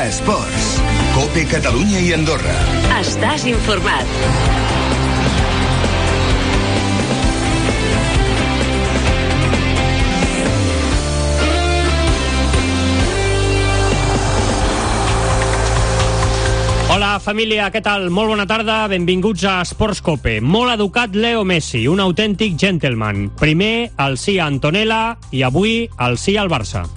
Esports. COPE Catalunya i Andorra. Estàs informat. Hola, família, què tal? Molt bona tarda, benvinguts a Esports COPE. Molt educat Leo Messi, un autèntic gentleman. Primer el sí a Antonella i avui el sí al Barça.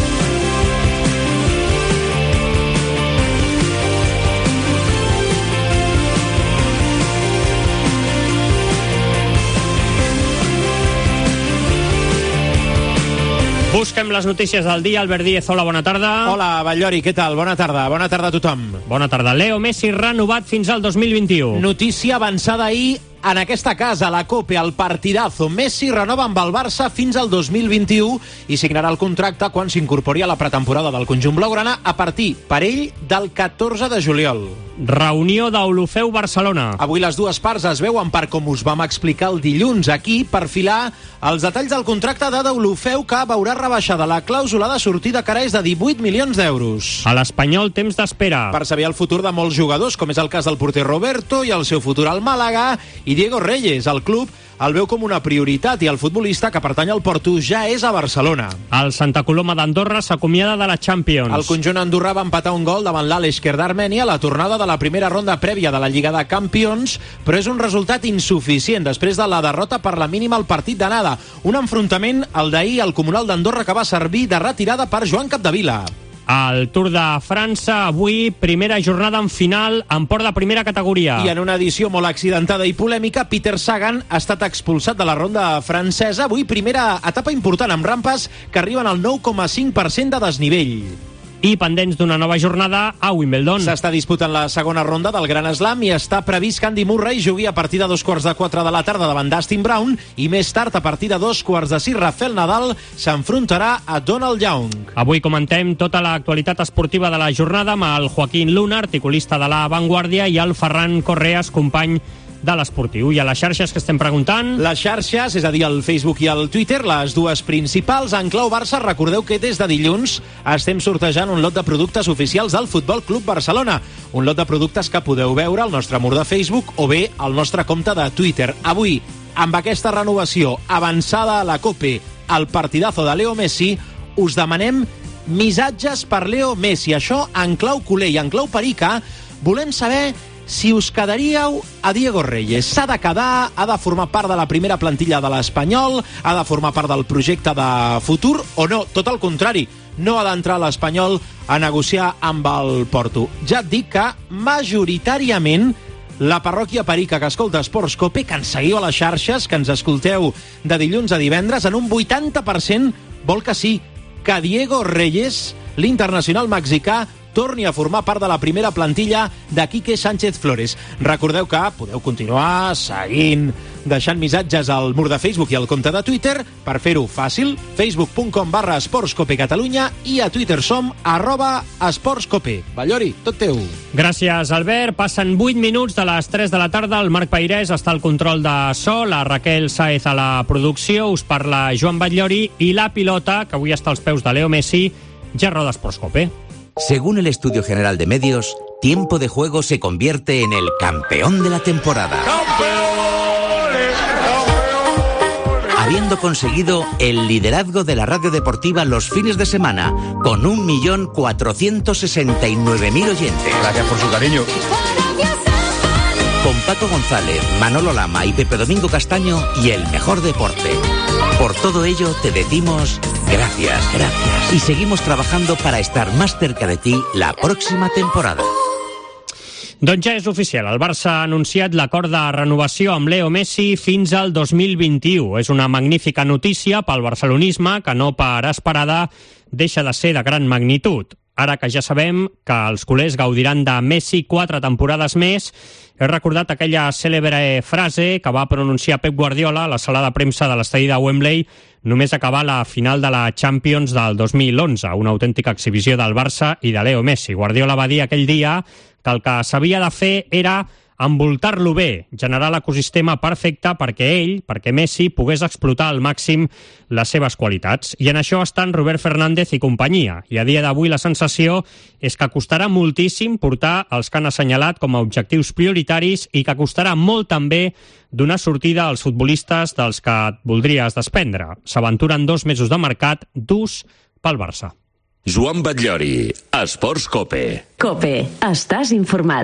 Busquem les notícies del dia. Albert Díez, hola, bona tarda. Hola, Batllori, què tal? Bona tarda. Bona tarda a tothom. Bona tarda. Leo Messi renovat fins al 2021. Notícia avançada ahir en aquesta casa, la COPE, el partidazo. Messi renova amb el Barça fins al 2021 i signarà el contracte quan s'incorpori a la pretemporada del conjunt blaugrana a partir, per ell, del 14 de juliol. Reunió d'Olofeu Barcelona. Avui les dues parts es veuen per, com us vam explicar el dilluns aquí, per filar els detalls del contracte de Deulofeu, que veurà rebaixada la clàusula de sortida, que ara és de 18 milions d'euros. A l'Espanyol, temps d'espera. Per saber el futur de molts jugadors, com és el cas del porter Roberto i el seu futur al Màlaga, i Diego Reyes, el club el veu com una prioritat i el futbolista, que pertany al Porto, ja és a Barcelona. El Santa Coloma d'Andorra s'acomiada de la Champions. El conjunt andorrà va empatar un gol davant l'Aleshkher d'Armènia a la tornada de la primera ronda prèvia de la Lliga de Campions, però és un resultat insuficient després de la derrota per la mínima al partit d'anada. Un enfrontament, el d'ahir, al Comunal d'Andorra, que va servir de retirada per Joan Capdevila. Al Tour de França, avui, primera jornada en final en port de primera categoria. I en una edició molt accidentada i polèmica, Peter Sagan ha estat expulsat de la ronda francesa. Avui, primera etapa important amb rampes que arriben al 9,5% de desnivell. I pendents d'una nova jornada a Wimbledon. S'està disputant la segona ronda del Gran Slam i està previst que Andy Murray jugui a partir de 3:15 de la tarda davant Dustin Brown i més tard, a partir de 2:15, Rafael Nadal s'enfrontarà a Donald Young. Avui comentem tota l'actualitat esportiva de la jornada amb el Joaquín Luna, articulista de La Vanguardia, i el Ferran Correas, company de l'Esportiu. I a les xarxes que estem preguntant? Les xarxes, és a dir, el Facebook i el Twitter, les dues principals. En clau Barça, recordeu que des de dilluns estem sortejant un lot de productes oficials del Futbol Club Barcelona. Un lot de productes que podeu veure al nostre mur de Facebook o bé al nostre compte de Twitter. Avui, amb aquesta renovació avançada a la COPE, el partidazo de Leo Messi, us demanem missatges per Leo Messi. Això en clau culer i en clau perica. Volem saber si us quedaríeu a Diego Reyes. S'ha de quedar, ha de formar part de la primera plantilla de l'Espanyol, ha de formar part del projecte de futur o no? Tot el contrari, no ha d'entrar l'Espanyol a negociar amb el Porto. Ja et dic que majoritàriament la parròquia perica que escolta Esports COPE, que ens seguiu a les xarxes, que ens escolteu de dilluns a divendres, en un 80% vol que sí, que Diego Reyes, l'internacional mexicà, torni a formar part de la primera plantilla de Quique Sánchez Flores. Recordeu que podeu continuar seguint, deixant missatges al mur de Facebook i al compte de Twitter. Per fer-ho fàcil, facebook.com/esportscopecatalunya i a Twitter som @esportscope. Batllori, tot teu. Gràcies, Albert. Passen 8 minuts de les 3 de la tarda. El Marc Peirès està al control de so, la Raquel Sáez a la producció, us parla Joan Batllori i la pilota, que avui està als peus de Leo Messi, ja roda Esports COPE. Según el Estudio General de Medios, Tiempo de Juego se convierte en el campeón de la temporada. ¡Campeones! Habiendo conseguido el liderazgo de la radio deportiva los fines de semana, con 1.469.000 oyentes. Gracias por su cariño. Con Paco González, Manolo Lama y Pepe Domingo Castaño y el mejor deporte. Por todo ello te decimos gracias, gracias. Y seguimos trabajando para estar más cerca de ti la próxima temporada. Doncs ja és oficial. El Barça ha anunciat l'acord de renovació amb Leo Messi fins al 2021. És una magnífica notícia pel barcelonisme que no per esperada deixa de ser de gran magnitud. Ara que ja sabem que els culers gaudiran de Messi 4 temporades més, he recordat aquella cèlebre frase que va pronunciar Pep Guardiola a la sala de premsa de l'estadi de Wembley només acabar la final de la Champions del 2011, una autèntica exhibició del Barça i de Leo Messi. Guardiola va dir aquell dia que el que s'havia de fer era envoltar-lo bé, generar l'ecosistema perfecte perquè Messi pogués explotar al màxim les seves qualitats. I en això estan Robert Fernández i companyia. I a dia d'avui la sensació és que costarà moltíssim portar els que han assenyalat com a objectius prioritaris i que costarà molt també donar sortida als futbolistes dels que et voldries desprendre. S'aventuren 2 mesos de mercat durs pel Barça. Joan Batllori, Esports COPE. COPE, estàs informat.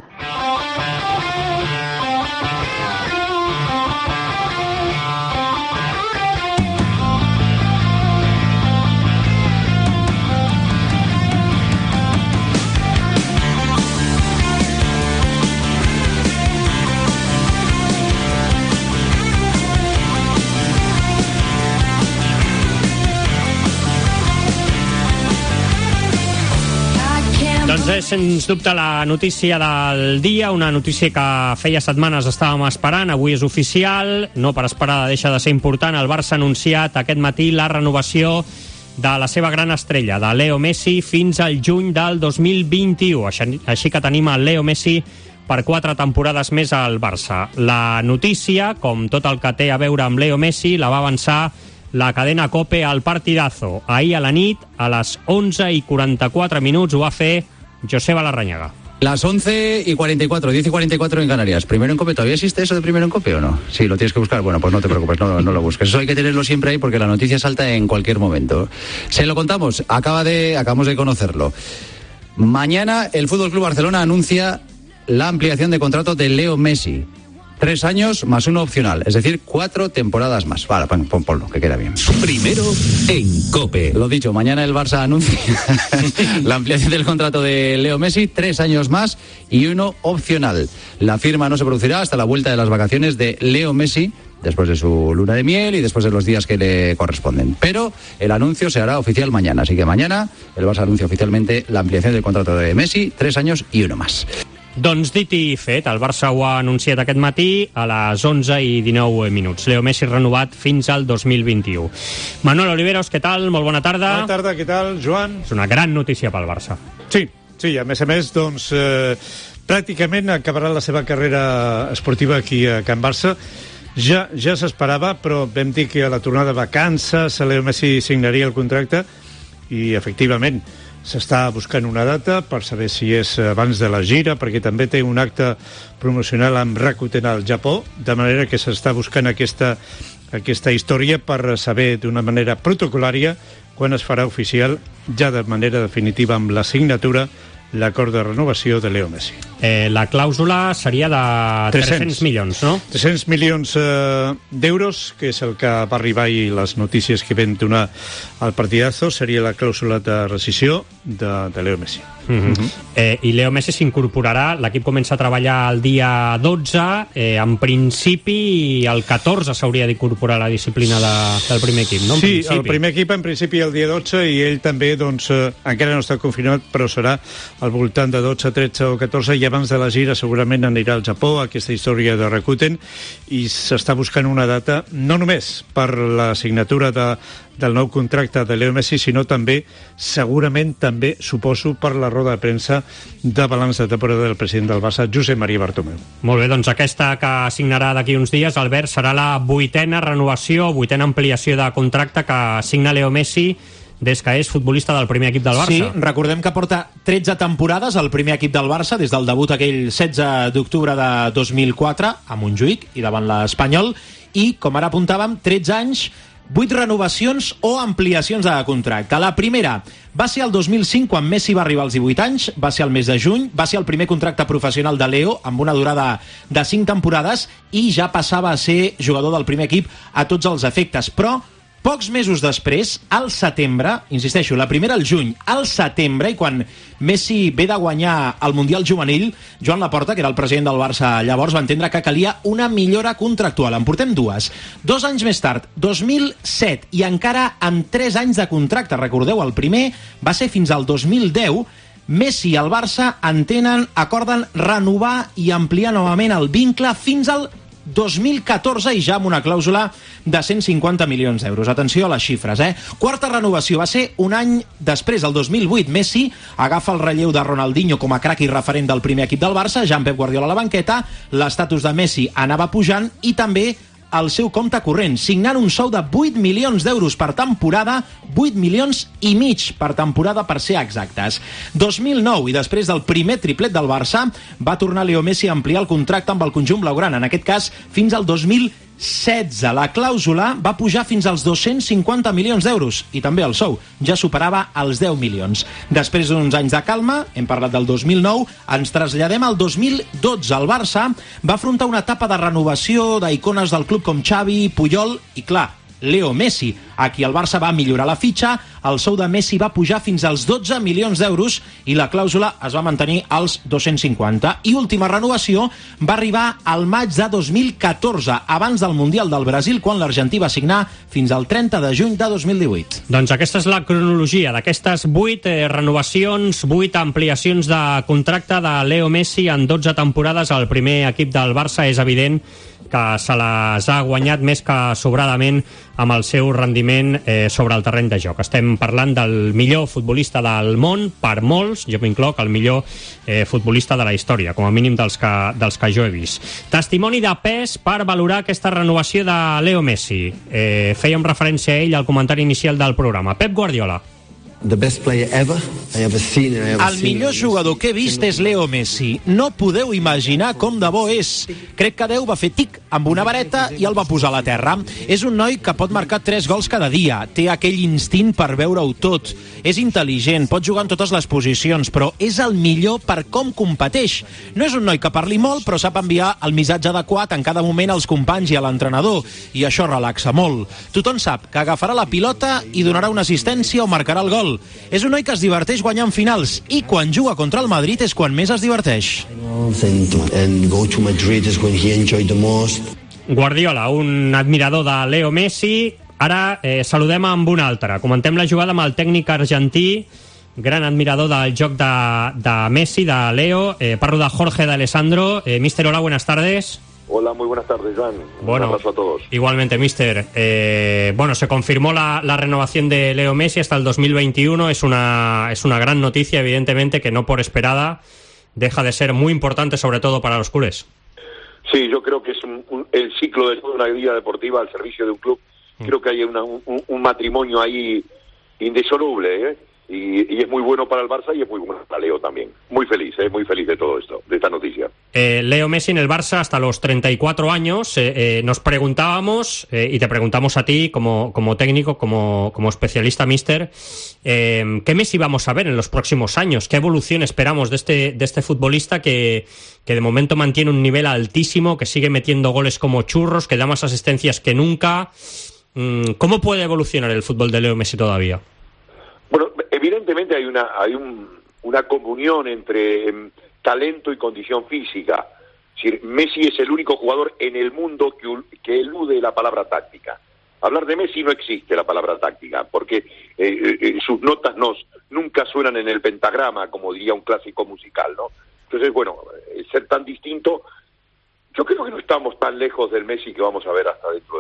Doncs és, sens dubte, la notícia del dia, una notícia que feia setmanes estàvem esperant, avui és oficial, no per esperar deixa de ser important. El Barça ha anunciat aquest matí la renovació de la seva gran estrella, de Leo Messi, fins al juny del 2021. Així que tenim el Leo Messi per 4 temporades més al Barça. La notícia, com tot el que té a veure amb Leo Messi, la va avançar la cadena COPE al Partidazo. Ahir a la nit, a les 11:44 ho va fer Joseba Larrañaga. Las 11:44, 10:44 en Canarias. ¿Primero en COPE? ¿Todavía existe eso de primero en COPE o no? Sí, lo tienes que buscar. Bueno, pues no te preocupes, no lo busques. Eso hay que tenerlo siempre ahí porque la noticia salta en cualquier momento. Se lo contamos, acabamos de conocerlo. Mañana el FC Barcelona anuncia la ampliación de contrato de Leo Messi. 3 años más 1 opcional, es decir, 4 temporadas más. Vale, ponlo, que queda bien. Primero en COPE. Lo dicho, mañana el Barça anuncia la ampliación del contrato de Leo Messi, 3 años más y 1 opcional. La firma no se producirá hasta la vuelta de las vacaciones de Leo Messi, después de su luna de miel y después de los días que le corresponden. Pero el anuncio se hará oficial mañana, así que mañana el Barça anuncia oficialmente la ampliación del contrato de Messi, 3 años y 1 más. Doncs dit i fet, el Barça ho ha anunciat aquest matí a les 11:19. Leo Messi renovat fins al 2021. Manuel Oliveros, què tal? Molt bona tarda. Bona tarda, què tal, Joan? És una gran notícia pel Barça. Sí, a més, doncs, pràcticament acabarà la seva carrera esportiva aquí a Can Barça. Ja s'esperava, però vam dir que a la tornada de vacances Leo Messi signaria el contracte i, efectivament, s'està buscant una data per saber si és abans de la gira, perquè també té un acte promocional amb Rakuten al Japó, de manera que s'està buscant aquesta història per saber d'una manera protocolària quan es farà oficial ja de manera definitiva amb la signatura l'acord de renovació de Leo Messi. La clàusula seria de 300 milions, no? 300 milions d'euros, que és el que va arribar ahir les notícies que vam donar al Partidazo, seria la clàusula de rescissió de Leo Messi. I Leo Messi s'incorporarà, l'equip comença a treballar el dia 12, en principi el 14 s'hauria d'incorporar a la disciplina del primer equip, no? Sí, el primer equip en principi el dia 12 i ell també, doncs, encara no està confirmat, però serà al voltant de 12, 13 o 14 i abans de la gira segurament anirà al Japó, aquesta història de Rakuten, i s'està buscant una data no només per la signatura del nou contracte de Leo Messi, sinó també, segurament també, suposo, per la roda de premsa de balanç de temporada del president del Barça, Josep Maria Bartomeu. Molt bé, doncs aquesta que signarà d'aquí uns dies, Albert, serà la 8a renovació, 8a ampliació de contracte que signa Leo Messi des que és futbolista del primer equip del Barça. Sí, recordem que porta 13 temporades al primer equip del Barça, des del debut aquell 16 d'octubre de 2004 a Montjuïc i davant l'Espanyol, i, com ara apuntàvem, 13 anys, 8 renovacions o ampliacions de contracte. La primera va ser el 2005, quan Messi va arribar als 18 anys, va ser el mes de juny, va ser el primer contracte professional de Leo, amb una durada de 5 temporades, i ja passava a ser jugador del primer equip a tots els efectes. Però pocs mesos després, al setembre, insisteixo, la primera al juny, al setembre, i quan Messi ve de guanyar el Mundial Juvenil, Joan Laporta, que era el president del Barça llavors, va entendre que calia una millora contractual. En portem 2. 2 anys més tard, 2007, i encara amb 3 anys de contracte. Recordeu, el primer va ser fins al 2010. Messi i el Barça acorden renovar i ampliar novament el vincle fins al 2014 i ja amb una clàusula de 150 milions d'euros. Atenció a les xifres, Quarta renovació va ser un any després, el 2008. Messi agafa el relleu de Ronaldinho com a crac i referent del primer equip del Barça, Jean Pep Guardiola a la banqueta, l'estatus de Messi anava pujant i també el seu compte corrent, signant un sou de 8 milions d'euros per temporada, 8 milions i mig per temporada, per ser exactes. 2009, i després del primer triplet del Barça, va tornar Leo Messi a ampliar el contracte amb el conjunt blaugrana, en aquest cas fins al 2016. La clàusula va pujar fins als 250 milions d'euros i també el sou ja superava els 10 milions. Després d'uns anys de calma, hem parlat del 2009, ens traslladem al 2012. El Barça va afrontar una etapa de renovació d'icones del club com Xavi, Puyol i, clar, Leo Messi. Aquí el Barça va millorar la fitxa, el sou de Messi va pujar fins als 12 milions d'euros i la clàusula es va mantenir als 250. I última renovació va arribar al maig de 2014, abans del Mundial del Brasil, quan l'Argentí va signar fins al 30 de juny de 2018. Doncs aquesta és la cronologia d'aquestes 8 renovacions, 8 ampliacions de contracte de Leo Messi en 12 temporades al primer equip del Barça. És evident que se les ha guanyat més que sobradament amb el seu rendiment sobre el terreny de joc. Estem parlant del millor futbolista del món, per molts, jo m'incloc, el millor futbolista de la història, com a mínim dels que jo he vist. Testimoni de pes per valorar aquesta renovació de Leo Messi. Fèiem referència a ell al comentari inicial del programa. Pep Guardiola. El millor jugador que he vist és Leo Messi. No podeu imaginar com de bo és. Crec que Déu va fer tic amb una vareta i el va posar a la terra. És un noi que pot marcar 3 gols cada dia. Té aquell instint per veure-ho tot. És intel·ligent, pot jugar en totes les posicions, però és el millor per com competeix. No és un noi que parli molt, però sap enviar el missatge adequat en cada moment als companys i a l'entrenador. I això relaxa molt. Tothom sap que agafarà la pilota i donarà una assistència o marcarà el gol. És un noi que es diverteix guanyant finals i quan juga contra el Madrid és quan més es diverteix. Guardiola, un admirador de Leo Messi. Ara saludem amb un altre. Comentem la jugada amb el tècnic argentí, gran admirador del joc de Messi, de Leo. Parlo de Jorge D'Alessandro. Mister, hola, buenas tardes. Hola, muy buenas tardes, Joan. Bueno, un abrazo a todos. Igualmente, mister. Se confirmó la renovación de Leo Messi hasta el 2021. Es una gran noticia, evidentemente, que no por esperada deja de ser muy importante, sobre todo para los culés. Sí, yo creo que es el ciclo de toda una vida deportiva al servicio de un club. Creo que hay un matrimonio ahí indisoluble, Y es muy bueno para el Barça y es muy bueno para Leo también. Muy feliz de todo esto, de esta noticia. Leo Messi en el Barça hasta los 34 años. Nos preguntábamos, y te preguntamos a ti como técnico, como especialista, mister, ¿qué Messi vamos a ver en los próximos años? ¿Qué evolución esperamos de este futbolista que de momento mantiene un nivel altísimo, que sigue metiendo goles como churros, que da más asistencias que nunca? ¿Cómo puede evolucionar el fútbol de Leo Messi todavía? Bueno, evidentemente hay una comunión entre talento y condición física. Es decir, Messi es el único jugador en el mundo que elude la palabra táctica. Hablar de Messi no existe la palabra táctica, porque sus notas nunca suenan en el pentagrama, como diría un clásico musical, ¿no? Entonces, bueno, ser tan distinto, yo creo que no estamos tan lejos del Messi que vamos a ver hasta dentro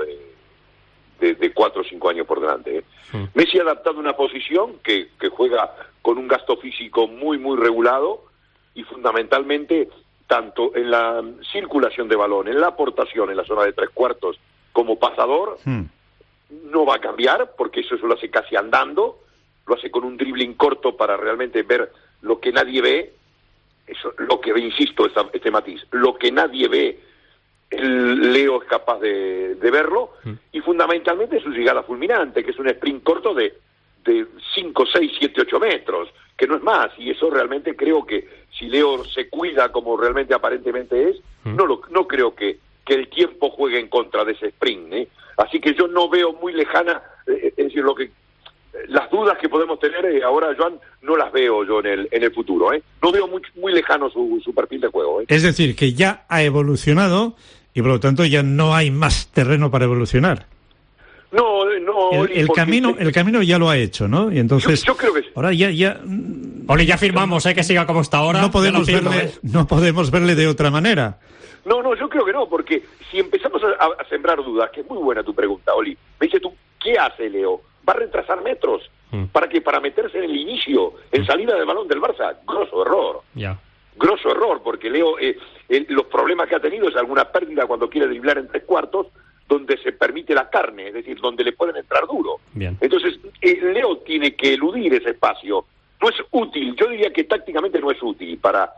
de 4 o 5 años por delante. Messi ha adaptado una posición que juega con un gasto físico muy, muy regulado y fundamentalmente tanto en la circulación de balón, en la aportación en la zona de 3/4 como pasador, no va a cambiar porque eso lo hace casi andando, lo hace con un dribbling corto para realmente ver lo que nadie ve, eso, lo que ve, insisto, este matiz, lo que nadie ve, el Leo es capaz de verlo, y fundamentalmente su llegada fulminante, que es un sprint corto de 5, 6, 7, 8 metros, que no es más, y eso realmente creo que si Leo se cuida como realmente aparentemente es, no creo que el tiempo juegue en contra de ese sprint, Así que yo no veo muy lejana, es decir, las dudas que podemos tener ahora, Joan, no las veo yo en el futuro, No veo muy lejano su perfil de juego, Es decir, que ya ha evolucionado y por lo tanto ya no hay más terreno para evolucionar. No. El camino ya lo ha hecho, ¿no? Y entonces yo creo que sí. Ahora ya Oli, ya firmamos, que siga como está ahora. No podemos verle de otra manera. No, yo creo que no, porque si empezamos a sembrar dudas, que es muy buena tu pregunta, Oli, me dices tú, ¿qué hace Leo? ¿Va a retrasar metros? ¿Para qué? ¿Para meterse en el inicio, en salida del balón del Barça? Grosso error. Grosso error, porque Leo, los problemas que ha tenido es alguna pérdida cuando quiere driblar en 3/4, donde se permite la carne, es decir, donde le pueden entrar duro. Entonces, Leo tiene que eludir ese espacio. No es útil, yo diría que tácticamente no es útil para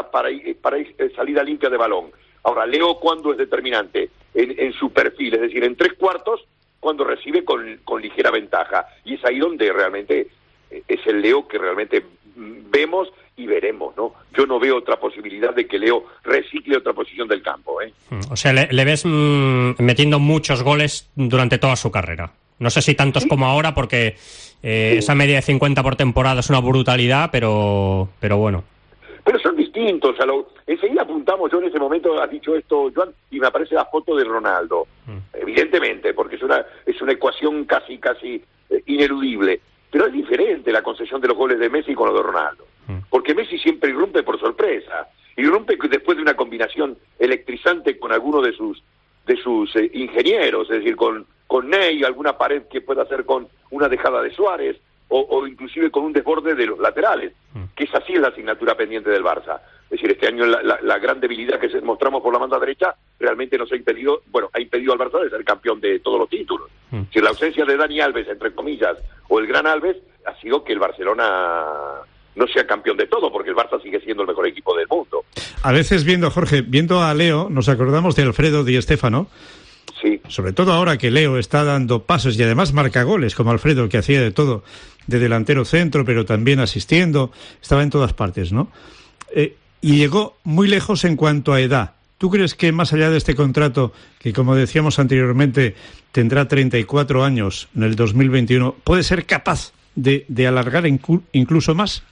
salida limpia de balón. Ahora, Leo, ¿cuándo es determinante? En su perfil, es decir, en 3/4, cuando recibe con ligera ventaja. Y es ahí donde realmente es el Leo que realmente vemos y veremos, ¿no? Yo no veo otra posibilidad de que Leo recicle otra posición del campo, ¿eh? O sea, le ves metiendo muchos goles durante toda su carrera. No sé si tantos como ahora, porque esa media de 50 por temporada es una brutalidad, pero bueno. Pero son distintos. Enseguida apuntamos, yo en ese momento has dicho esto, Joan, y me aparece la foto de Ronaldo. Evidentemente, porque es una ecuación casi ineludible. Pero es diferente la concesión de los goles de Messi con los de Ronaldo. Porque Messi siempre irrumpe por sorpresa. Irrumpe después de una combinación electrizante con alguno de sus ingenieros, es decir, con Ney, alguna pared que pueda hacer con una dejada de Suárez, o inclusive con un desborde de los laterales, que es así la asignatura pendiente del Barça. Es decir, este año la gran debilidad que mostramos por la banda derecha realmente nos ha impedido al Barça de ser campeón de todos los títulos. Si la ausencia de Dani Alves, entre comillas, o el gran Alves, ha sido que el Barcelona no sea campeón de todo, porque el Barça sigue siendo el mejor equipo del mundo. A veces viendo a Leo, nos acordamos de Alfredo Di Stéfano. Sí. Sobre todo ahora que Leo está dando pasos y además marca goles, como Alfredo, que hacía de todo, de delantero centro, pero también asistiendo, estaba en todas partes, ¿no? Y llegó muy lejos en cuanto a edad. ¿Tú crees que más allá de este contrato, que como decíamos anteriormente, tendrá 34 años en el 2021, puede ser capaz de alargar incluso más?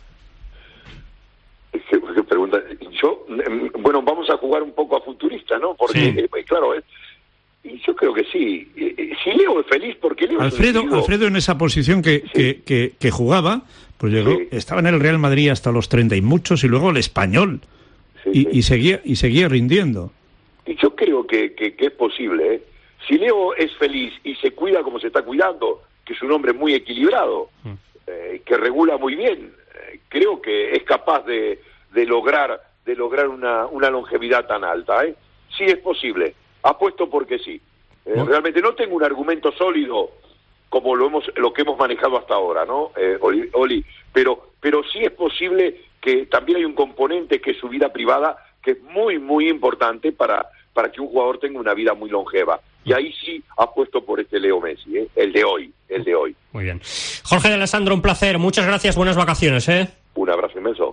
¿Qué pregunta? Bueno, vamos a jugar un poco a futurista, ¿no? Porque, claro, y yo creo que sí. Si Leo es feliz, porque Leo Alfredo en esa posición que jugaba, pues llegó, estaba en el Real Madrid hasta los 30 y muchos, y luego el Español, y seguía rindiendo. Y yo creo que es posible, ¿eh? Si Leo es feliz y se cuida como se está cuidando, que es un hombre muy equilibrado, que regula muy bien, creo que es capaz de lograr una longevidad tan alta, ¿eh? Sí es posible. Apuesto porque sí. Realmente no tengo un argumento sólido como lo que hemos manejado hasta ahora, ¿no, Oli? Pero sí es posible que también hay un componente que es su vida privada, que es muy, muy importante para que un jugador tenga una vida muy longeva. Y ahí sí apuesto por este Leo Messi, el de hoy. Muy bien. Jorge de Alessandro, un placer. Muchas gracias. Buenas vacaciones, Un abrazo inmenso.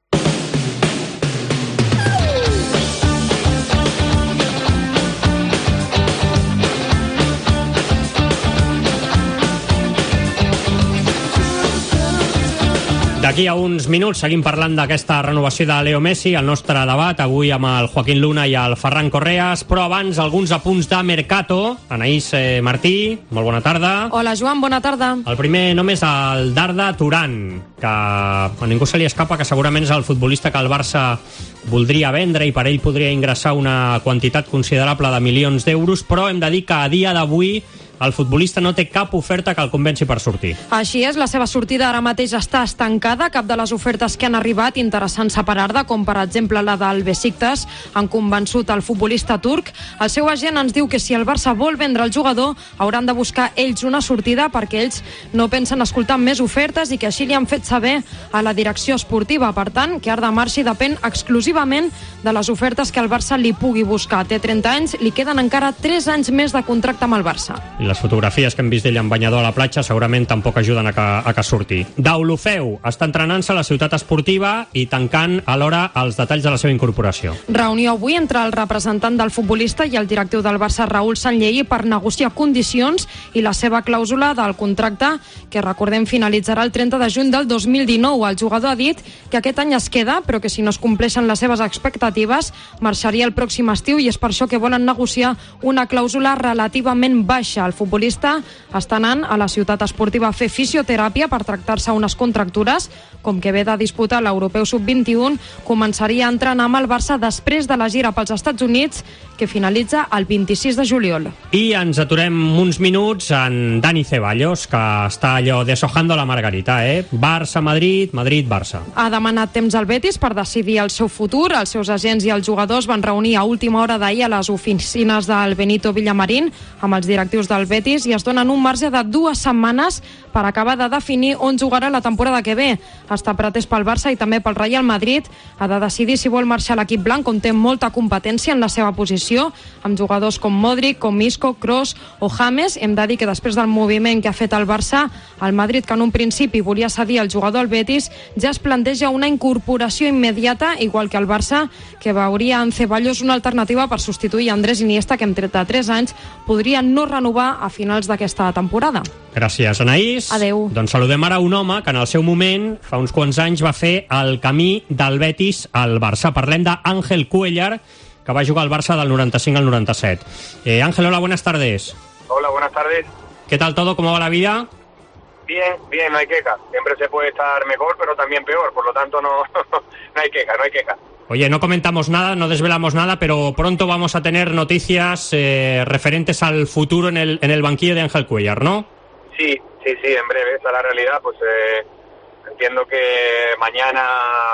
D'aquí a uns minuts seguim parlant d'aquesta renovació de Leo Messi, el nostre debat avui amb el Joaquín Luna i el Ferran Correas, però abans alguns apunts de Mercato. Anaïs Martí, molt bona tarda. Hola Joan, bona tarda. El primer nom és el Darda Turan, que a ningú se li escapa que segurament és el futbolista que el Barça voldria vendre i per ell podria ingressar una quantitat considerable de milions d'euros, però hem de dir que a dia d'avui el futbolista no té cap oferta que el convenci per sortir. Així és, la seva sortida ara mateix està estancada. Cap de les ofertes que han arribat interessants a parar-de, com per exemple la del Besiktas, han convençut el futbolista turc. El seu agent ens diu que si el Barça vol vendre el jugador, hauran de buscar ells una sortida, perquè ells no pensen escoltar més ofertes i que així li han fet saber a la direcció esportiva. Per tant, que Arda marxi depèn exclusivament de les ofertes que el Barça li pugui buscar. Té 30 anys, li queden encara 3 anys més de contracte amb el Barça. I les fotografies que hem vist d'ell en banyador a la platja segurament tampoc ajuden a que surti. Deulofeu està entrenant-se a la ciutat esportiva i tancant alhora els detalls de la seva incorporació. Reunió avui entre el representant del futbolista i el directiu del Barça, Raúl Sanllehi, per negociar condicions i la seva clàusula del contracte, que recordem finalitzarà el 30 de juny del 2019. El jugador ha dit que aquest any es queda, però que si no es compleixen les seves expectatives marxaria el pròxim estiu, i és per això que volen negociar una clàusula relativament baixa. El futbolista està anant a la ciutat esportiva a fer fisioteràpia per tractar-se unes contractures. Com que ve de disputar l'Europeu Sub-21, començaria a entrenar amb el Barça després de la gira pels Estats Units, que finalitza el 26 de juliol. I ens aturem uns minuts en Dani Ceballos, que està allò deshojando la margarita, Barça-Madrid, Madrid-Barça. Ha demanat temps al Betis per decidir el seu futur. Els seus agents i els jugadors van reunir a última hora d'ahir a les oficines del Benito Villamarín amb els directius del Betis i es donen un marge de 2 setmanes per acabar de definir on jugarà la temporada que ve. Està pretès pel Barça i també pel Real Madrid. Ha de decidir si vol marxar a l'equip blanc, on té molta competència en la seva posició, amb jugadors com Modric, com Isco, Kroos o James. Hem de dir que després del moviment que ha fet el Barça, el Madrid, que en un principi volia cedir el jugador al Betis, ja es planteja una incorporació immediata, igual que el Barça, que veuria en Ceballos una alternativa per substituir Andrés Iniesta, que amb 33 anys podria no renovar a finals d'aquesta temporada. Gràcies, Anaïs. Adeu. Doncs saludem ara un home que en el seu moment, fa uns quants anys, va fer el camí del Betis al Barça. Parlem d'Ángel Cuéllar, que va jugar al Barça del 95 al 97. Ángel, hola, buenas tardes. Hola, buenas tardes. ¿Qué tal todo? ¿Cómo va la vida? Bien, no hay queja. Siempre se puede estar mejor, pero también peor. Por lo tanto, no hay queja. Oye, no comentamos nada, no desvelamos nada, pero pronto vamos a tener noticias referentes al futuro en el banquillo de Ángel Cuéllar, ¿no? Sí, en breve. Esa es la realidad. Pues entiendo que mañana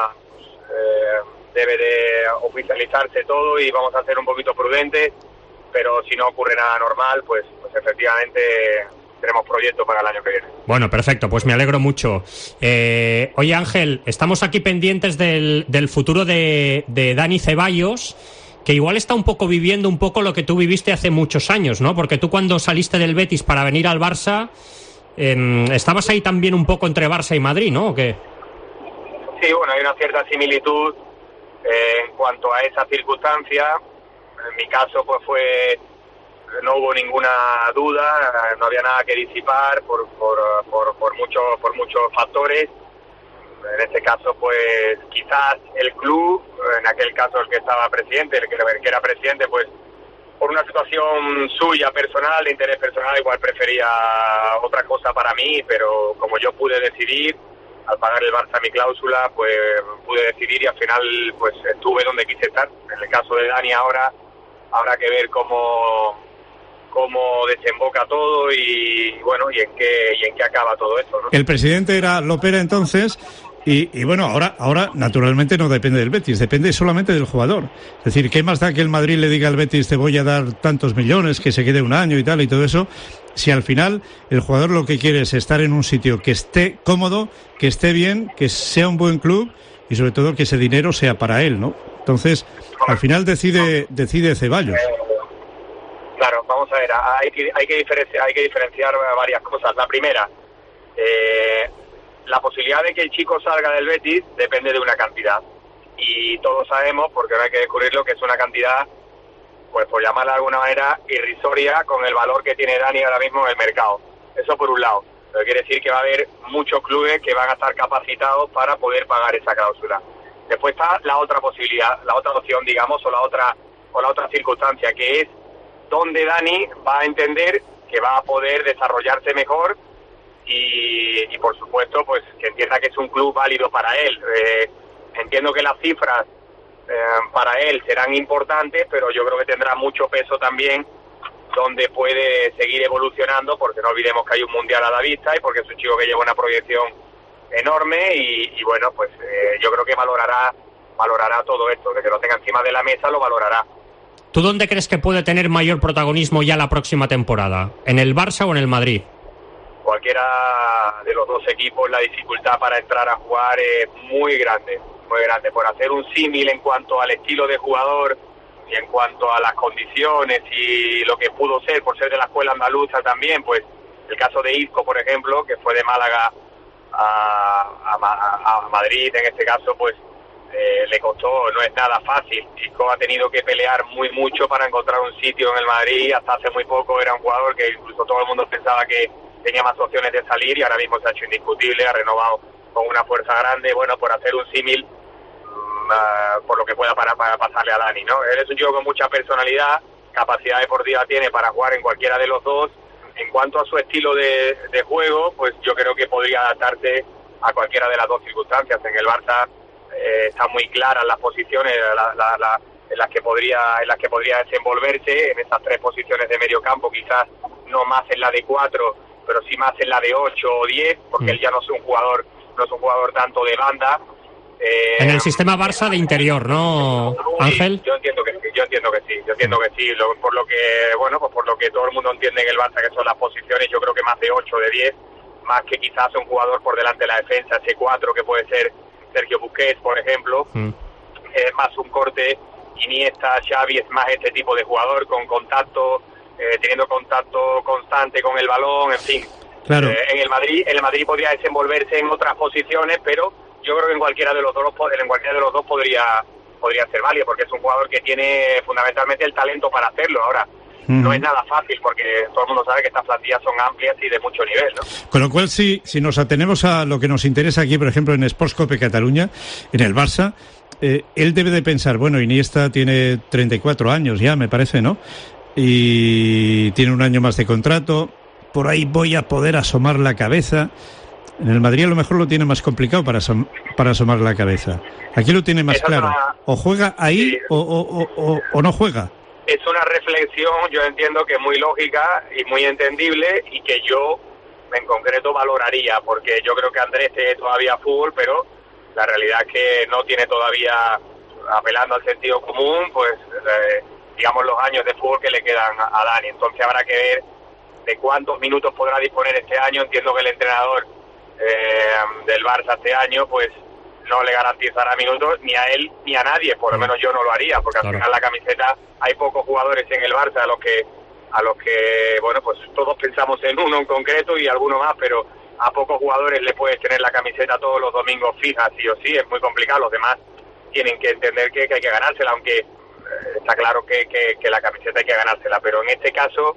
debe de oficializarse todo y vamos a ser un poquito prudentes, pero si no ocurre nada normal, pues efectivamente tenemos proyectos para el año que viene. Bueno, perfecto, pues me alegro mucho. Oye, Ángel, estamos aquí pendientes del futuro de Dani Ceballos, que igual está un poco viviendo un poco lo que tú viviste hace muchos años, ¿no? Porque tú cuando saliste del Betis para venir al Barça, estabas ahí también un poco entre Barça y Madrid, ¿no? ¿O qué? Sí, bueno, hay una cierta similitud en cuanto a esa circunstancia. En mi caso, pues no hubo ninguna duda, no había nada que disipar por muchos factores. En este caso, pues quizás el club, en aquel caso el que estaba presidente, el que era presidente, pues por una situación suya personal, de interés personal, igual prefería otra cosa para mí, pero como yo pude decidir, al pagar el Barça mi cláusula, pues pude decidir y al final pues estuve donde quise estar. En el caso de Dani ahora habrá que ver cómo desemboca todo y bueno, y en qué acaba todo esto, ¿no? El presidente era Lopera entonces y bueno, ahora naturalmente no depende del Betis, depende solamente del jugador. Es decir, ¿qué más da que el Madrid le diga al Betis te voy a dar tantos millones, que se quede un año y tal y todo eso? Si al final el jugador lo que quiere es estar en un sitio que esté cómodo, que esté bien, que sea un buen club y sobre todo que ese dinero sea para él, ¿no? Entonces, al final decide Ceballos. Claro, vamos a ver, hay que diferenciar varias cosas. La primera, la posibilidad de que el chico salga del Betis depende de una cantidad. Y todos sabemos, porque no hay que descubrirlo, que es una cantidad, pues por llamarla de alguna manera, irrisoria con el valor que tiene Dani ahora mismo en el mercado. Eso por un lado. Pero quiere decir que va a haber muchos clubes que van a estar capacitados para poder pagar esa cláusula. Después está la otra posibilidad, la otra opción, digamos, o la otra circunstancia, que es donde Dani va a entender que va a poder desarrollarse mejor y por supuesto, pues que entienda que es un club válido para él. Entiendo que las cifras para él serán importantes, pero yo creo que tendrá mucho peso también donde puede seguir evolucionando, porque no olvidemos que hay un mundial a la vista y porque es un chico que lleva una proyección enorme y bueno, pues yo creo que valorará todo esto, de que lo tenga encima de la mesa lo valorará. ¿Tú dónde crees que puede tener mayor protagonismo ya la próxima temporada? ¿En el Barça o en el Madrid? Cualquiera de los dos equipos, la dificultad para entrar a jugar es muy grande. Por hacer un símil en cuanto al estilo de jugador y en cuanto a las condiciones y lo que pudo ser, por ser de la escuela andaluza también, pues el caso de Isco, por ejemplo, que fue de Málaga a Madrid, en este caso, pues le costó, no es nada fácil. Isco ha tenido que pelear mucho para encontrar un sitio en el Madrid. Hasta hace muy poco era un jugador que incluso todo el mundo pensaba que tenía más opciones de salir y ahora mismo se ha hecho indiscutible, ha renovado con una fuerza grande. Bueno, por hacer un símil, por lo que pueda para pasarle a Dani, ¿no? Él es un chico con mucha personalidad, capacidad deportiva tiene para jugar en cualquiera de los dos En cuanto a su estilo de juego, pues yo creo que podría adaptarse a cualquiera de las dos circunstancias. En el Barça están muy claras las posiciones en las que podría desenvolverse, en esas 3 posiciones de medio campo, quizás no más en la de 4, pero sí más en la de 8 o 10, porque él ya no es un jugador tanto de banda. En el sistema Barça de interior, ¿no, Ángel? Yo entiendo que sí. Por lo que todo el mundo entiende en el Barça, que son las posiciones, yo creo que más de 8 o de 10, más que quizás un jugador por delante de la defensa, ese 4 que puede ser Sergio Busquets, por ejemplo. Es más un corte Iniesta, Xavi, es más este tipo de jugador con contacto, teniendo contacto constante con el balón, en fin. Claro. En el Madrid podría desenvolverse en otras posiciones, pero yo creo que en cualquiera de los dos podría ser válido, porque es un jugador que tiene fundamentalmente el talento para hacerlo. Ahora, no es nada fácil, porque todo el mundo sabe que estas plantillas son amplias y de mucho nivel, ¿no? Con lo cual, si nos atenemos a lo que nos interesa aquí, por ejemplo, en Sports Cope Cataluña, en el Barça, él debe de pensar, bueno, Iniesta tiene 34 años ya, me parece, ¿no? Y tiene un año más de contrato, por ahí voy a poder asomar la cabeza. En el Madrid a lo mejor lo tiene más complicado para asomar la cabeza. Aquí lo tiene más claro. O juega ahí, sí, o no juega. Es una reflexión, yo entiendo que muy lógica y muy entendible, y que yo en concreto valoraría, porque yo creo que Andrés tiene todavía fútbol, pero la realidad es que no tiene todavía, apelando al sentido común, pues digamos los años de fútbol que le quedan a Dani. Entonces habrá que ver de cuántos minutos podrá disponer este año. Entiendo que el entrenador del Barça este año pues no le garantizará minutos ni a él ni a nadie, por lo menos yo no lo haría, porque al final la camiseta, hay pocos jugadores en el Barça a los que bueno, pues todos pensamos en uno en concreto y alguno más, pero a pocos jugadores le puedes tener la camiseta todos los domingos fija, sí o sí, es muy complicado. Los demás tienen que entender que hay que ganársela, aunque está claro que la camiseta hay que ganársela, pero en este caso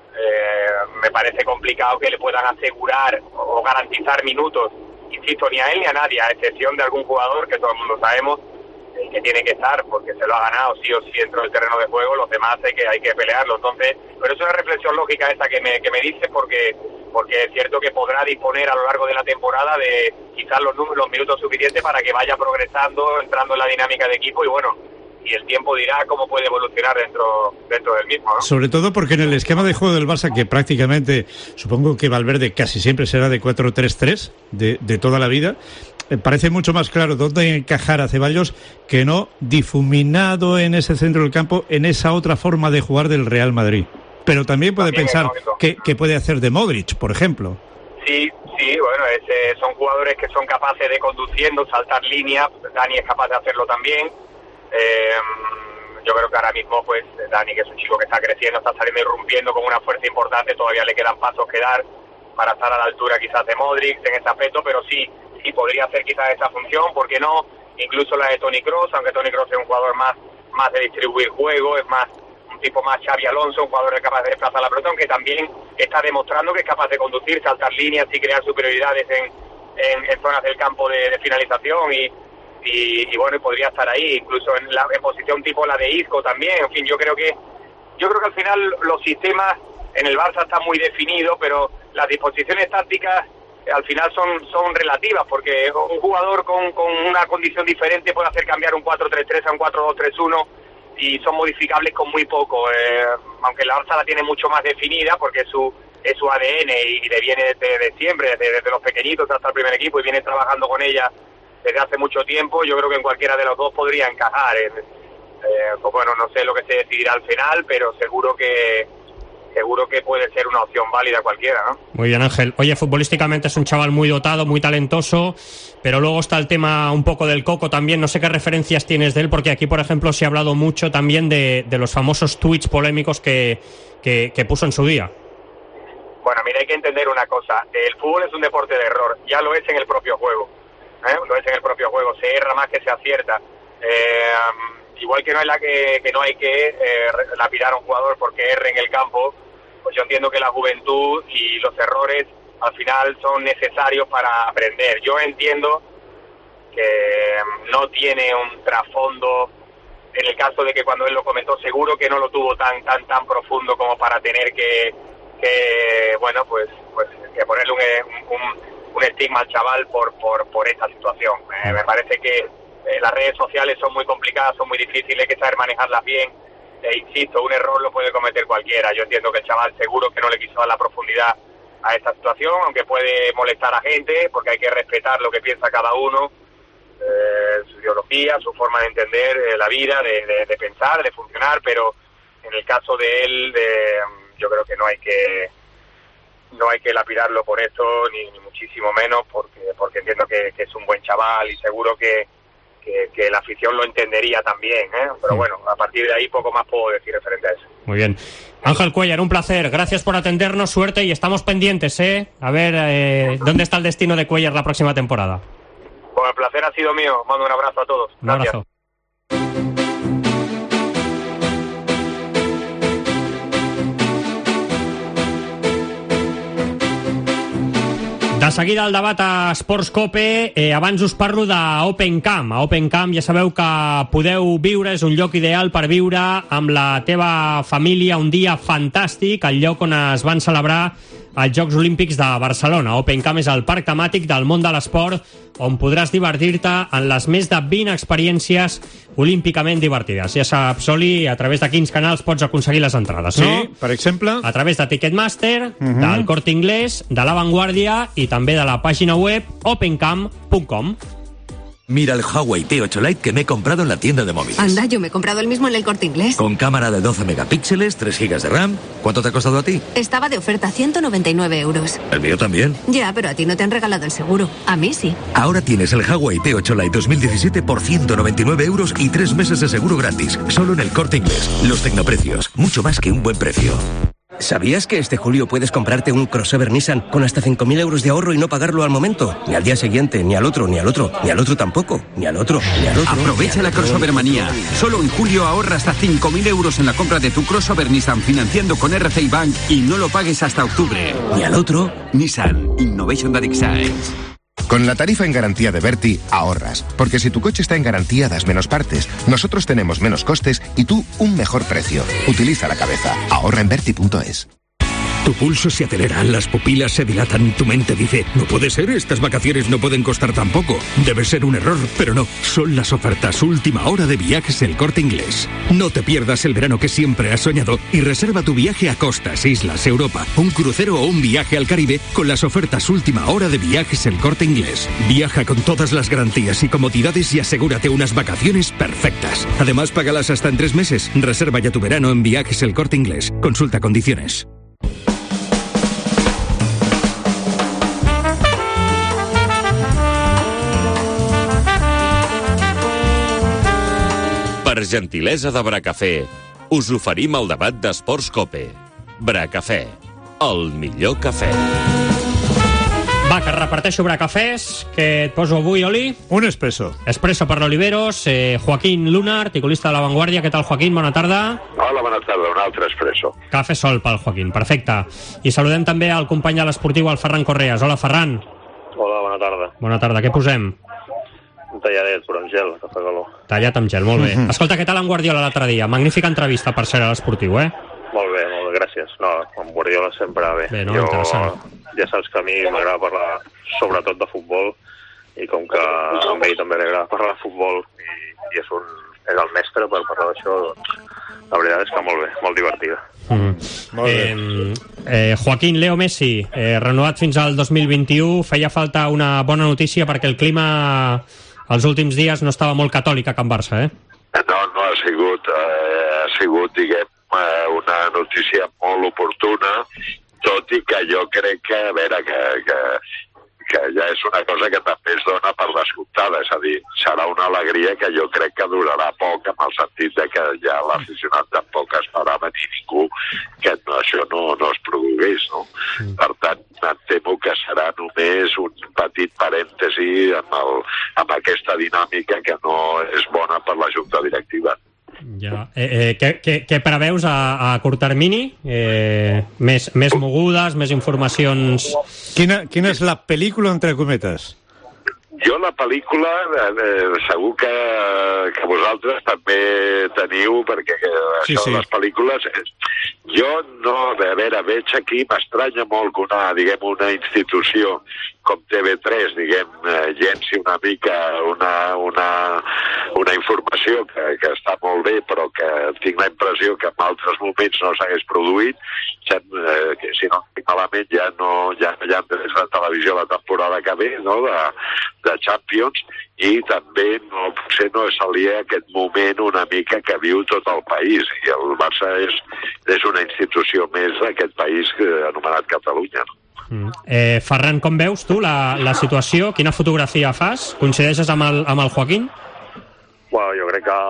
me parece complicado que le puedan asegurar o garantizar minutos, insisto, ni a él ni a nadie, a excepción de algún jugador que todo el mundo sabemos que tiene que estar, porque se lo ha ganado sí o sí dentro del terreno de juego. Los demás hay que pelearlo. Entonces, pero es una reflexión lógica esta que me dice, porque es cierto que podrá disponer a lo largo de la temporada de quizás los minutos suficientes para que vaya progresando, entrando en la dinámica de equipo, y bueno, y el tiempo dirá cómo puede evolucionar dentro del mismo, ¿no? Sobre todo porque en el esquema de juego del Barça, que prácticamente, supongo que Valverde casi siempre será de 4-3-3, de toda la vida, parece mucho más claro dónde encajar a Ceballos que no difuminado en ese centro del campo, en esa otra forma de jugar del Real Madrid. Pero también puede pensar que puede hacer de Modric, por ejemplo. Sí, bueno, son jugadores que son capaces de, conduciendo, saltar líneas. Dani es capaz de hacerlo también. Yo creo que ahora mismo pues Dani, que es un chico que está creciendo, está saliendo irrumpiendo con una fuerza importante, todavía le quedan pasos que dar para estar a la altura quizás de Modric en ese aspecto, pero sí podría hacer quizás esa función, ¿por qué no? Incluso la de Toni Kroos, aunque Toni Kroos es un jugador más de distribuir juego, es más un tipo más Xavi Alonso, un jugador capaz de desplazar la pelota, aunque también está demostrando que es capaz de conducir, saltar líneas y crear superioridades en zonas del campo de finalización, y bueno, podría estar ahí, incluso en posición tipo la de Isco también. En fin, yo creo que al final los sistemas en el Barça están muy definidos, pero las disposiciones tácticas al final son relativas, porque un jugador con una condición diferente puede hacer cambiar un 4-3-3 a un 4-2-3-1 y son modificables con muy poco, aunque la Barça la tiene mucho más definida porque es su ADN y le viene desde siempre, desde los pequeñitos hasta el primer equipo, y viene trabajando con ella desde hace mucho tiempo. Yo creo que en cualquiera de los dos podría encajar. Pues bueno, no sé lo que se decidirá al final, pero seguro que puede ser una opción válida cualquiera, ¿no? Muy bien, Ángel. Oye, futbolísticamente es un chaval muy dotado, muy talentoso, pero luego está el tema un poco del coco también. No sé qué referencias tienes de él, porque aquí, por ejemplo, se ha hablado mucho también de los famosos tweets polémicos que puso en su día. Bueno, mira, hay que entender una cosa. El fútbol es un deporte de error. Ya lo es en el propio juego. Lo es en el propio juego. Se erra más que se acierta. Igual que no hay que lapidar a un jugador porque erre en el campo, pues yo entiendo que la juventud y los errores al final son necesarios para aprender. Yo entiendo que no tiene un trasfondo, en el caso de que cuando él lo comentó, seguro que no lo tuvo tan profundo como para tener que que, bueno, pues que ponerle un estigma al chaval por esta situación. Me parece que las redes sociales son muy complicadas, son muy difíciles, hay que saber manejarlas bien. Insisto, un error lo puede cometer cualquiera. Yo entiendo que el chaval seguro que no le quiso dar la profundidad a esta situación, aunque puede molestar a gente, porque hay que respetar lo que piensa cada uno, su ideología, su forma de entender la vida, de pensar, de funcionar, pero en el caso de él, yo creo que no hay que lapidarlo por esto, ni muchísimo menos, porque entiendo que es un buen chaval y seguro que la afición lo entendería tamén, pero bueno, a partir de ahí poco más puedo decir referente a eso. Muy bien. Ángel Cuéllar, un placer, gracias por atendernos, suerte y estamos pendientes, a ver dónde está el destino de Cuéllar la próxima temporada. Pues el placer ha sido mío, mando un abrazo a todos. Un abrazo. De seguida el debat a Esports Cope, abans us parlo d'Open Camp. A Open Camp ja sabeu que podeu viure, és un lloc ideal per viure amb la teva família un dia fantàstic, el lloc on es van celebrar els Jocs Olímpics de Barcelona. Open Camp és el parc temàtic del món de l'esport on podràs divertir-te en les més de 20 experiències olímpicament divertides. Ja saps, Oli, a través de quins canals pots aconseguir les entrades, no? Sí, per exemple... A través de Ticketmaster, del Corte Inglés, de La Vanguardia i també de la pàgina web opencamp.com. Mira el Huawei P8 Lite que me he comprado en la tienda de móviles. Anda, yo me he comprado el mismo en el Corte Inglés. Con cámara de 12 megapíxeles, 3 gigas de RAM. ¿Cuánto te ha costado a ti? Estaba de oferta, 199 euros. El mío también. Ya, pero a ti no te han regalado el seguro. A mí sí. Ahora tienes el Huawei P8 Lite 2017 por 199 euros y 3 meses de seguro gratis. Solo en el Corte Inglés. Los tecnoprecios. Mucho más que un buen precio. ¿Sabías que este julio puedes comprarte un crossover Nissan con hasta 5.000 euros de ahorro y no pagarlo al momento? Ni al día siguiente, ni al otro, ni al otro, ni al otro tampoco, ni al otro, ni al otro. Aprovecha la crossover manía. Solo en julio ahorra hasta 5.000 euros en la compra de tu crossover Nissan financiando con RCI Bank y no lo pagues hasta octubre. Ni al otro. Nissan Innovation that excites. Con la tarifa en garantía de Berti, ahorras. Porque si tu coche está en garantía, das menos partes. Nosotros tenemos menos costes y tú un mejor precio. Utiliza la cabeza. Ahorra en Berti.es. Tu pulso se acelera, las pupilas se dilatan, tu mente dice, no puede ser, estas vacaciones no pueden costar tan poco. Debe ser un error, pero no, son las ofertas última hora de Viajes El Corte Inglés. No te pierdas el verano que siempre has soñado y reserva tu viaje a costas, islas, Europa, un crucero o un viaje al Caribe con las ofertas última hora de Viajes El Corte Inglés. Viaja con todas las garantías y comodidades y asegúrate unas vacaciones perfectas. Además, págalas hasta en 3 meses. Reserva ya tu verano en Viajes El Corte Inglés. Consulta condiciones. Per gentilesa de Bracafé, us oferim el debat d'Esports Cope. Bracafé, el millor cafè. Va, que reparteixo bracafès, que et poso avui, Oli. Un espresso. Espresso per l'Oliveros, Joaquín Luna, articulista de La Vanguardia. Què tal, Joaquín? Bona tarda. Hola, bona tarda. Un altre espresso. Cafè sol pel Joaquín, perfecte. I saludem també al company de l'Esportiu, el Ferran Correas. Hola, Ferran. Hola, bona tarda. Bona tarda. Què posem? Un talladet, però amb gel, que fa calor. Tallat amb gel, molt bé. Escolta, què tal en Guardiola l'altre dia? Magnífica entrevista, per ser a l'Esportiu, Molt bé, gràcies. No, amb Guardiola sempre bé. Bé, no? Interessant. Ja saps que a mi m'agrada parlar sobretot de futbol i com que a ell també li agrada parlar de futbol i és el mestre per parlar d'això, doncs la veritat és que molt bé, molt divertida. Joaquín, Leo Messi, renovat fins al 2021. Feia falta una bona notícia perquè el clima els últims dies no estava molt catòlic a Can Barça, No ha sigut, diguem, una notícia molt oportuna, tot i que jo crec que, a veure, que ja és una cosa que també es dona per descomptada, és a dir, serà una alegria que jo crec que durarà poc, amb el sentit de que ja l'aficionat tampoc esperava ni ningú que això no es produís, no? Per tant, em temo que serà només un petit parèntesi amb aquesta dinàmica que no és bona per la Junta Directiva. Ja. Què preveus a curt termini? Més mogudes, més informacions... Quina és la pel·lícula, entre cometes? Jo la pel·lícula segur que vosaltres també teniu, perquè això de les pel·lícules... Jo no, a veure, veig aquí, m'estranya molt que una institució com TV3, llenci una mica una informació que està molt bé, però que tinc la impressió que en altres moments no s'hagués produït. Que si no estic malament ja no hi ha drets de televisió la temporada que ve, no?, de Champions, i també potser no és aliè aquest moment una mica que viu tot el país, i el Barça és una institució més d'aquest país anomenat Catalunya, no? Ferran, com veus tu la situació? Quina fotografia fas? Coincideixes amb el Joaquín? Bueno, jo crec que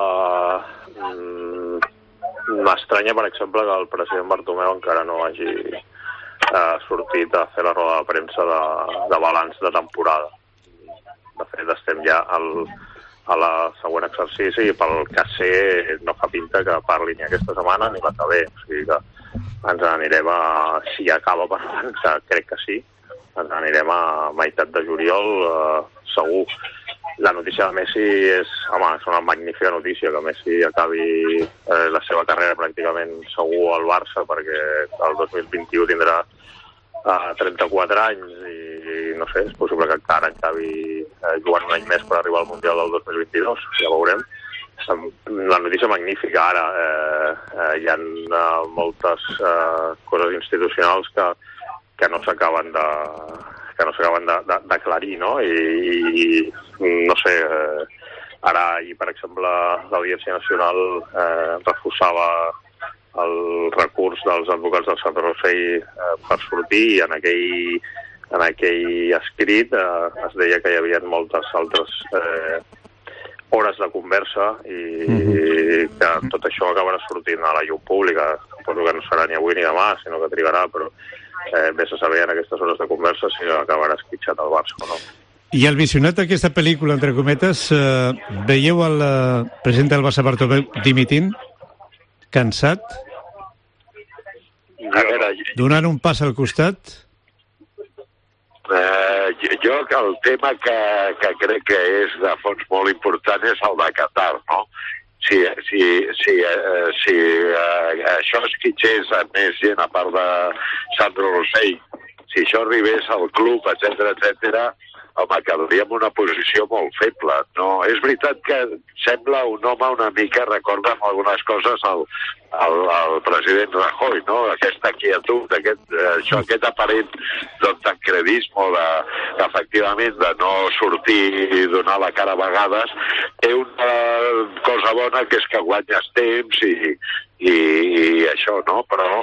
m'estranya, per exemple, que el president Bartomeu encara no hagi sortit a fer la roda de premsa de balanç de temporada. De fet, estem ja a la següent exercici i pel que sé no fa pinta que parli ni aquesta setmana ni la que ve. O sigui que ens anirem si acaba parlant, crec que sí, ens anirem a meitat de juliol, segur. La notícia de Messi és una magnífica notícia, que Messi acabi la seva carrera pràcticament segur al Barça, perquè el 2021 tindrà 34 anys i no sé, és possible que encara acabi jugant un any més per arribar al Mundial del 2022, ja veurem. La notícia magnífica ara. Hi ha moltes coses institucionals que no s'acaben d'aclarir, no? I no sé, ara ahir, per exemple, l'Audiència Nacional refusava el recurs dels advocats del Sant Rossell per sortir, i en aquell escrit es deia que hi havia moltes altres hores de conversa i que tot això acabarà sortint a la llum pública. Suposo que no serà ni avui ni demà, sinó que trigarà, però vés a saber en aquestes hores de conversa si acabarà esquitxat el Barça o no. I el visionat d'aquesta pel·lícula, entre cometes, veieu el president del Barça, Bartomeu, dimitint? Cansat? Donant un pas al costat? Jo el tema que crec que és de fons molt important és el de Qatar, no? Si això esquitxés a més gent a part de Sandro Rossell, si això arribés al club, etcètera, home, quedaria en una posició molt feble. No, és veritat que sembla un home una mica, recorda amb algunes coses al president Rajoy, no? Aquesta quietud, aquest aparent tancredisme efectivament de no sortir i donar la cara a vegades, té una cosa bona que és que guanyes temps i això, no? Però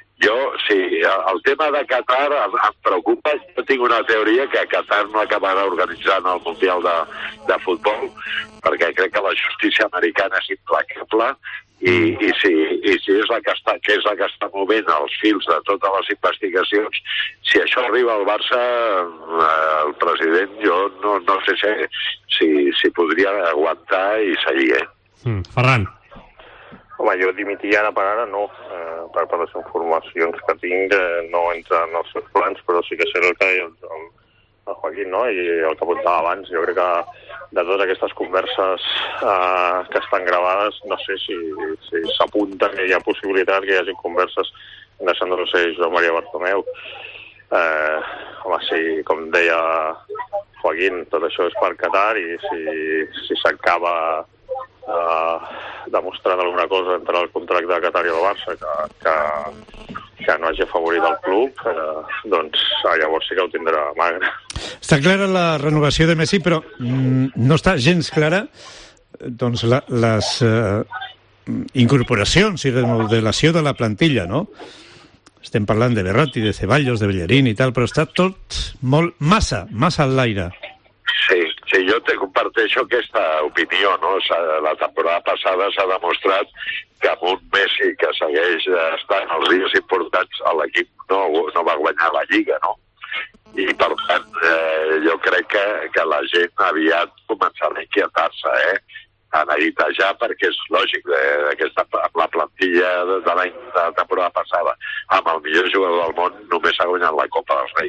el tema de Qatar em preocupa. Jo tinc una teoria que Qatar no acabarà organitzant el Mundial de Futbol, perquè crec que la justícia americana és implacable i si és la que està movent els fils de totes les investigacions, si això arriba al Barça, el president, jo no sé si podria aguantar i seguir, Ferran. Home, jo dimitir ara per ara no, per les informacions que tinc no entren en els seus plans, però sí que sé el que deia el Joaquín, no? I el que apuntava abans. Jo crec que de totes aquestes converses que estan gravades, no sé si s'apunta que hi ha possibilitat que hi hagi converses entre Sandro Rossell i Joan Maria Bartomeu. Home, sí, com deia Joaquín, tot això és per Qatar, i si s'acaba demostrant alguna cosa entre el contracte de Qatar i el Barça que no hagi afavorit el club, doncs llavors sí que ho tindrà magre. Està clara la renovació de Messi, però no està gens clara doncs les incorporacions i remodelació de la plantilla, no? Estem parlant de Berratti, de Ceballos, de Bellerín i tal, però està tot molt massa en l'aire. Sí, jo comparteixo aquesta opinió, no? La temporada passada s'ha demostrat que amb un Messi que segueix estant als dies importants, l'equip no va guanyar la Lliga, no? I per tant, jo crec que la gent aviat començarà a inquietar-se, a neguitejar, perquè és lògic, amb la plantilla de la temporada passada, amb el millor jugador del món, només ha guanyat la Copa dels Reis.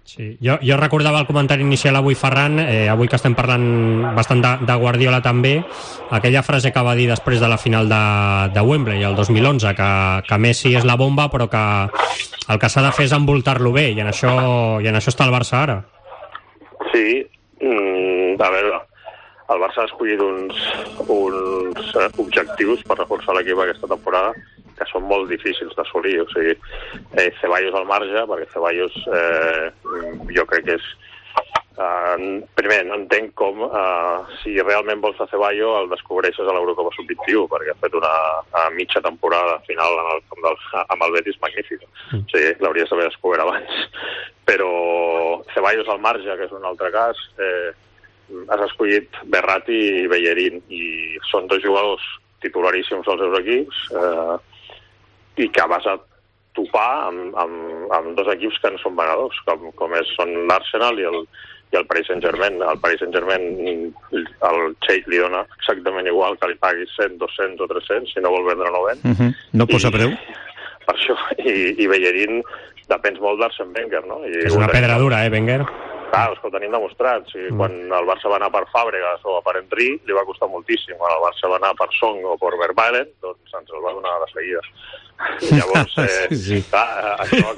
Sí. Jo recordava el comentari inicial avui, Ferran, avui que estem parlant bastant de Guardiola també, aquella frase que va dir després de la final de Wembley el 2011, que Messi és la bomba però que el que s'ha de fer és envoltar-lo bé, i en això està el Barça ara. Sí, a veure, el Barça ha escollit uns objectius per reforçar l'equip aquesta temporada que són molt difícils d'assolir. O sigui, Ceballos al marge, perquè Ceballos jo crec que és... primer, no entenc com si realment vols a Ceballos el descobreixes a l'Eurocopa Sub-21, perquè ha fet una mitja temporada final amb el Betis magnífica. O sigui, l'hauries d'haver descobert abans. Però Ceballos al marge, que és un altre cas, has escollit Verratti i Bellerín, i són dos jugadors titularíssims als seus equips, i que vas a topar amb dos equips que no són venedors, com són l'Arsenal i el Paris Saint-Germain. El Paris Saint-Germain, el Sheikh li dona exactament igual que li paguis 100, 200 o 300, si no vol vendre no ven. No posa preu? Per això, i Bellerín depèn molt d'Arsène Wenger, no? És una pedra dura, Wenger? Clar, és que ho tenim demostrat. Quan el Barça va anar per Fàbregas o per Henry, li va costar moltíssim. Quan el Barça va anar per Song o per Vermaelen, doncs ens el va donar de seguida. Llavors, clar, això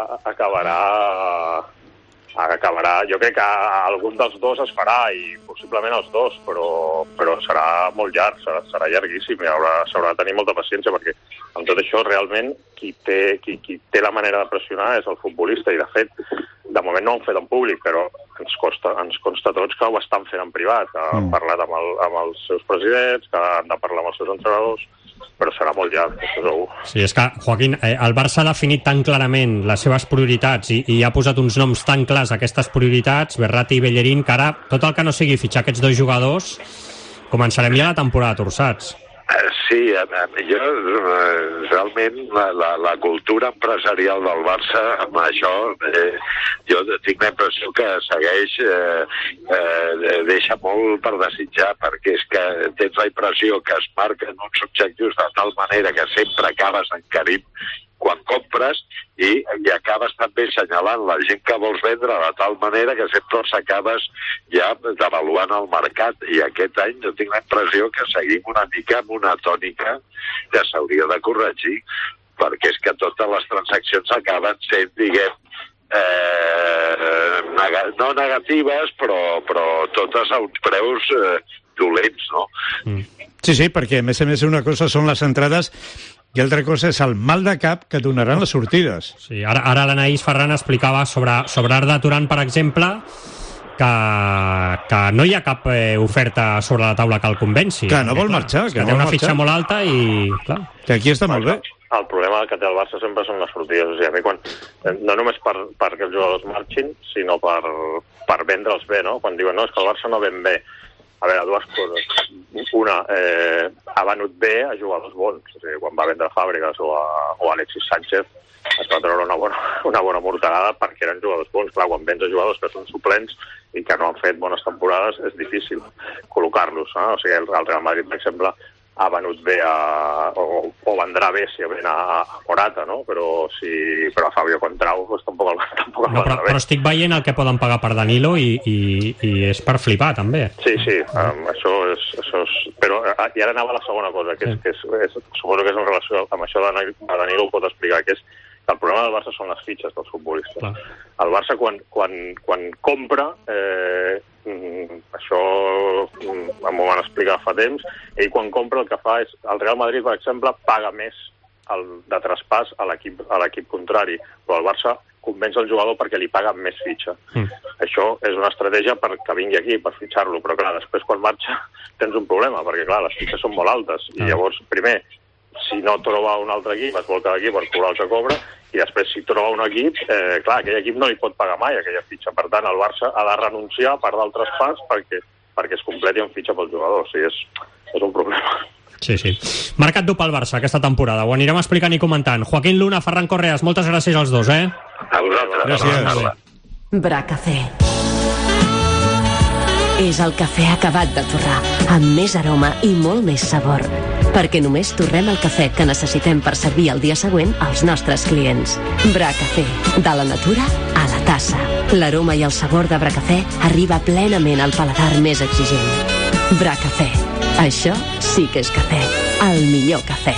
acabarà... Jo crec que algun dels dos es farà, i possiblement els dos, però serà molt llarg, serà llarguíssim, i s'haurà de tenir molta paciència, perquè amb tot això realment qui té la manera de pressionar és el futbolista, i de fet de moment no ho han fet en públic, però ens consta a tots que ho estan fent en privat, que han parlat amb els seus presidents, que han de parlar amb els seus entrenadors, però serà molt llarg, això segur. Sí, és que, Joaquín, el Barça ha definit tan clarament les seves prioritats i ha posat uns noms tan clars a aquestes prioritats, Verratti i Bellerín, que ara tot el que no sigui fitxar aquests dos jugadors, començarem ja la temporada torçats. Sí, jo realment la cultura empresarial del Barça amb això jo tinc la impressió que segueix deixa molt per desitjar, perquè és que tens la impressió que es marquen uns objectius de tal manera que sempre acabes encarint quan compres i acabes també assenyalant la gent que vols vendre de tal manera que sempre els acabes ja devaluant el mercat, i aquest any jo tinc la impressió que seguim una mica amb una tònica que s'hauria de corregir, perquè és que totes les transaccions acaben sent, diguem, no negatives, però totes a uns preus dolents, no? Sí, perquè a més una cosa són les entrades i altra cosa és el mal de cap que donaran les sortides. Sí, ara l'Anaïs Ferran explicava sobre Arda Turan, per exemple, que no hi ha cap oferta sobre la taula que el convenci. Que no vol marxar. Que té una fitxa molt alta i... Clar. Que aquí està molt bé. El problema que té el Barça sempre són les sortides. O sigui, a mi no només perquè els jugadors marxin, sinó per vendre'ls bé, no? Quan diuen, no, és que el Barça no ven bé. A veure, dues coses. Una, ha venut bé a jugadors bons. O sigui, quan va vendre Fàbregas o Alexis Sánchez es va treure una bona morterada perquè eren jugadors bons. Clar, quan vens a jugadors que són suplents i que no han fet bones temporades és difícil col·locar-los. O sigui, el Real Madrid, per exemple, ha venut bé o vendrà bé si ven a Morata, no? Però a Fabio Contrao pues, tampoc el vendrà bé. Però estic veient el que poden pagar per Danilo i és per flipar, també. Sí, això és... Però i ara anava a la segona cosa, que suposo que és en relació amb això de Danilo, ho pot explicar, que és que el problema del Barça són les fitxes dels futbolistes. Clar. El Barça, quan compra, això m'ho van explicar fa temps, ell quan compra el que fa és, el Real Madrid, per exemple, paga més de traspàs a l'equip contrari, però el Barça convenç el jugador perquè li paga més fitxa. Això és una estratègia perquè vingui aquí, per fitxar-lo, però clar, després quan marxa tens un problema, perquè clar, les fitxes són molt altes, i llavors, primer, si no troba un altre equip, es vol quedar aquí per cobrar el que cobra, i després si troba un equip, clar, aquell equip no li pot pagar mai aquella fitxa. Per tant, el Barça ha de renunciar a part del traspàs perquè es completi en fitxa pel jugador. O sigui, és un problema. Sí. Marcat dur pel Barça aquesta temporada. Ho anirem explicant i comentant. Joaquín Luna, Ferran Correas, moltes gràcies als dos, A vosaltres. Gràcies. Bracafé. És el cafè acabat de torrar, amb més aroma i molt més sabor. Perquè només torrem el cafè que necessitem per servir el dia següent als nostres clients. Bracafé, de la natura a la tassa. L'aroma i el sabor de Bracafè arriba plenament al paladar més exigent. Bracafè. Això sí que és cafè. El millor cafè.